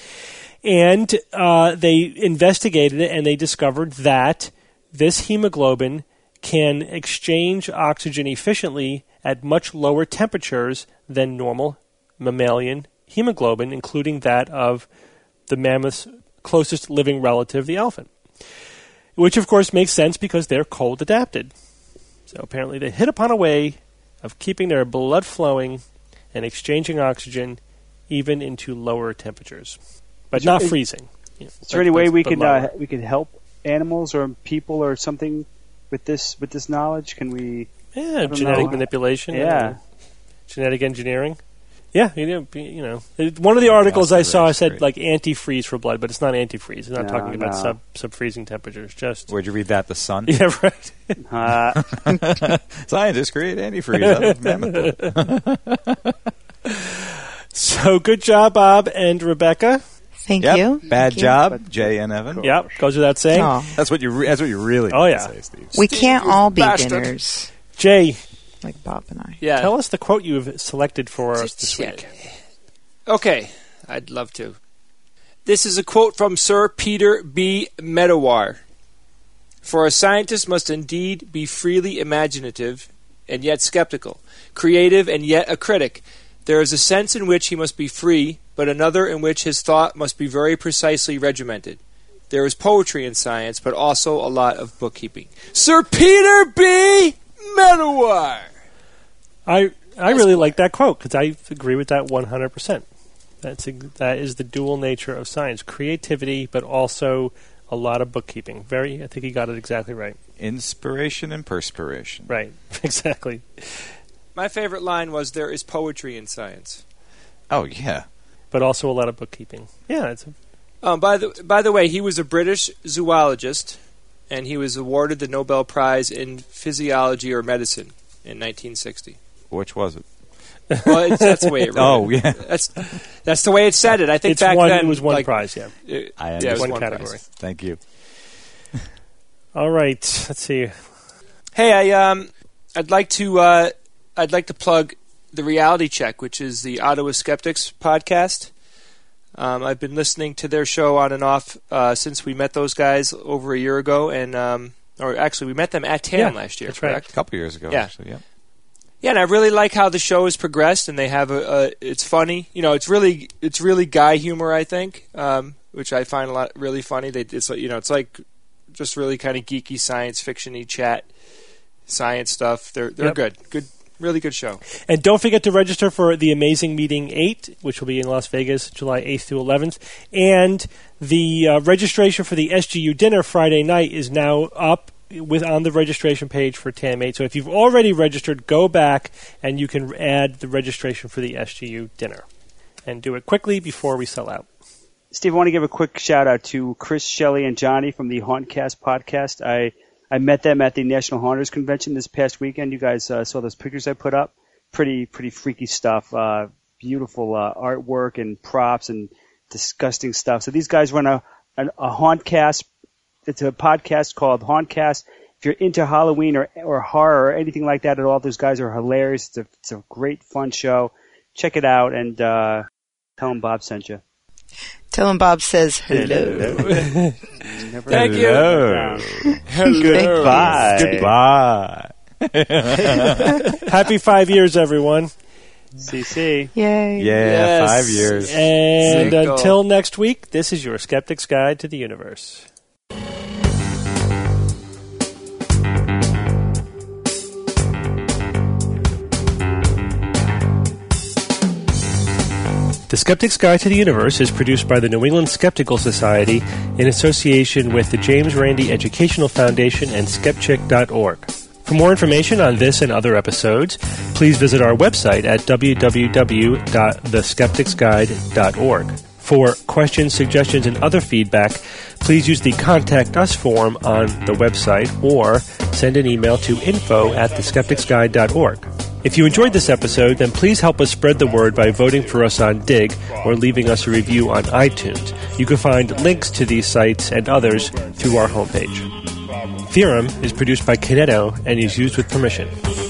And uh, they investigated it, and they discovered that this hemoglobin can exchange oxygen efficiently at much lower temperatures than normal mammalian hemoglobin, including that of the mammoth's closest living relative, the elephant. Which, of course, makes sense because they're cold adapted. So apparently they hit upon a way of keeping their blood flowing and exchanging oxygen even into lower temperatures. But not freezing. You know, is there any way we could uh, we could help animals or people or something with this with this knowledge? Can we? Yeah, genetic know. manipulation. Yeah, genetic engineering. Yeah, you know, you know, one of the articles I saw said like antifreeze for blood, but it's not antifreeze. It's not no, talking about no. sub sub freezing temperatures. Just where'd you read that? The Sun. Yeah, right. Uh. Scientists create antifreeze out of mammoth blood. So good job, Bob and Rebecca. Thank yep. you. Bad Thank job, you. Jay and Evan. Yep, goes without saying. Oh. That's what you. Re- that's what you really. Oh need yeah, to say, Steve. We Steve, can't all be bastard. winners. Jay, like Bob and I. Yeah. Tell us the quote you've selected for us this week. Okay, I'd love to. This is a quote from Sir Peter B. Medawar. For a scientist must indeed be freely imaginative and yet skeptical, creative and yet a critic. There is a sense in which he must be free, but another in which his thought must be very precisely regimented. There is poetry in science, but also a lot of bookkeeping. Sir Peter B. Medawar. I I really like that quote because I agree with that one hundred percent. That's a, that is the dual nature of science: creativity, but also a lot of bookkeeping. Very, I think he got it exactly right. Inspiration and perspiration. Right, exactly. My favorite line was, "There is poetry in science." Oh yeah, but also a lot of bookkeeping. Yeah, it's. A um, by the by the way, he was a British zoologist, and he was awarded the Nobel Prize in Physiology or Medicine in nineteen sixty. Which was it? Well, it's, that's the way it. Oh yeah, that's that's the way it said it. I think it's back one, then it was one like, prize. Yeah, it, I yeah, it was one, one category. Prize. Thank you. All right, let's see. Hey, I um, I'd like to uh, I'd like to plug the Reality Check, which is the Ottawa Skeptics podcast. Um, I've been listening to their show on and off uh, since we met those guys over a year ago, and um, or actually we met them at TAM yeah, last year. That's correct? right, a couple years ago. Yeah. Actually, yeah. Yeah, and I really like how the show has progressed, and they have a, a it's funny. You know, it's really it's really guy humor, I think, um, which I find a lot really funny. They it's you know it's like just really kind of geeky science fiction-y chat, science stuff. They're they're Yep. good, good, really good show. And don't forget to register for the Amazing Meeting eight, which will be in Las Vegas, July eighth through eleventh. And the uh, registration for the S G U dinner Friday night is now up with on the registration page for TAM eight. So if you've already registered, go back and you can add the registration for the S G U dinner. And do it quickly before we sell out. Steve, I want to give a quick shout out to Chris, Shelley, and Johnny from the Hauntcast podcast. I, I met them at the National Haunters Convention this past weekend. You guys uh, saw those pictures I put up. Pretty, pretty freaky stuff. Uh, beautiful uh, artwork and props and disgusting stuff. So these guys run a, a, a Hauntcast. It's a podcast called Hauntcast. If you're into Halloween or, or horror or anything like that at all, those guys are hilarious. It's a, it's a great, fun show. Check it out and uh, tell them Bob sent you. Tell him Bob says hello. hello. Thank you. Hello. Goodbye. Goodbye. Happy five years, everyone. C C. Yay. Yeah, Yes. five years. And Cinco. until next week, this is your Skeptic's Guide to the Universe. The Skeptic's Guide to the Universe is produced by the New England Skeptical Society in association with the James Randi Educational Foundation and skepchick dot org. For more information on this and other episodes, please visit our website at w w w dot the skeptics guide dot org. For questions, suggestions, and other feedback, please use the Contact Us form on the website or send an email to info at the skeptics guide dot org. If you enjoyed this episode, then please help us spread the word by voting for us on Dig or leaving us a review on iTunes. You can find links to these sites and others through our homepage. Theorem is produced by Kineto and is used with permission.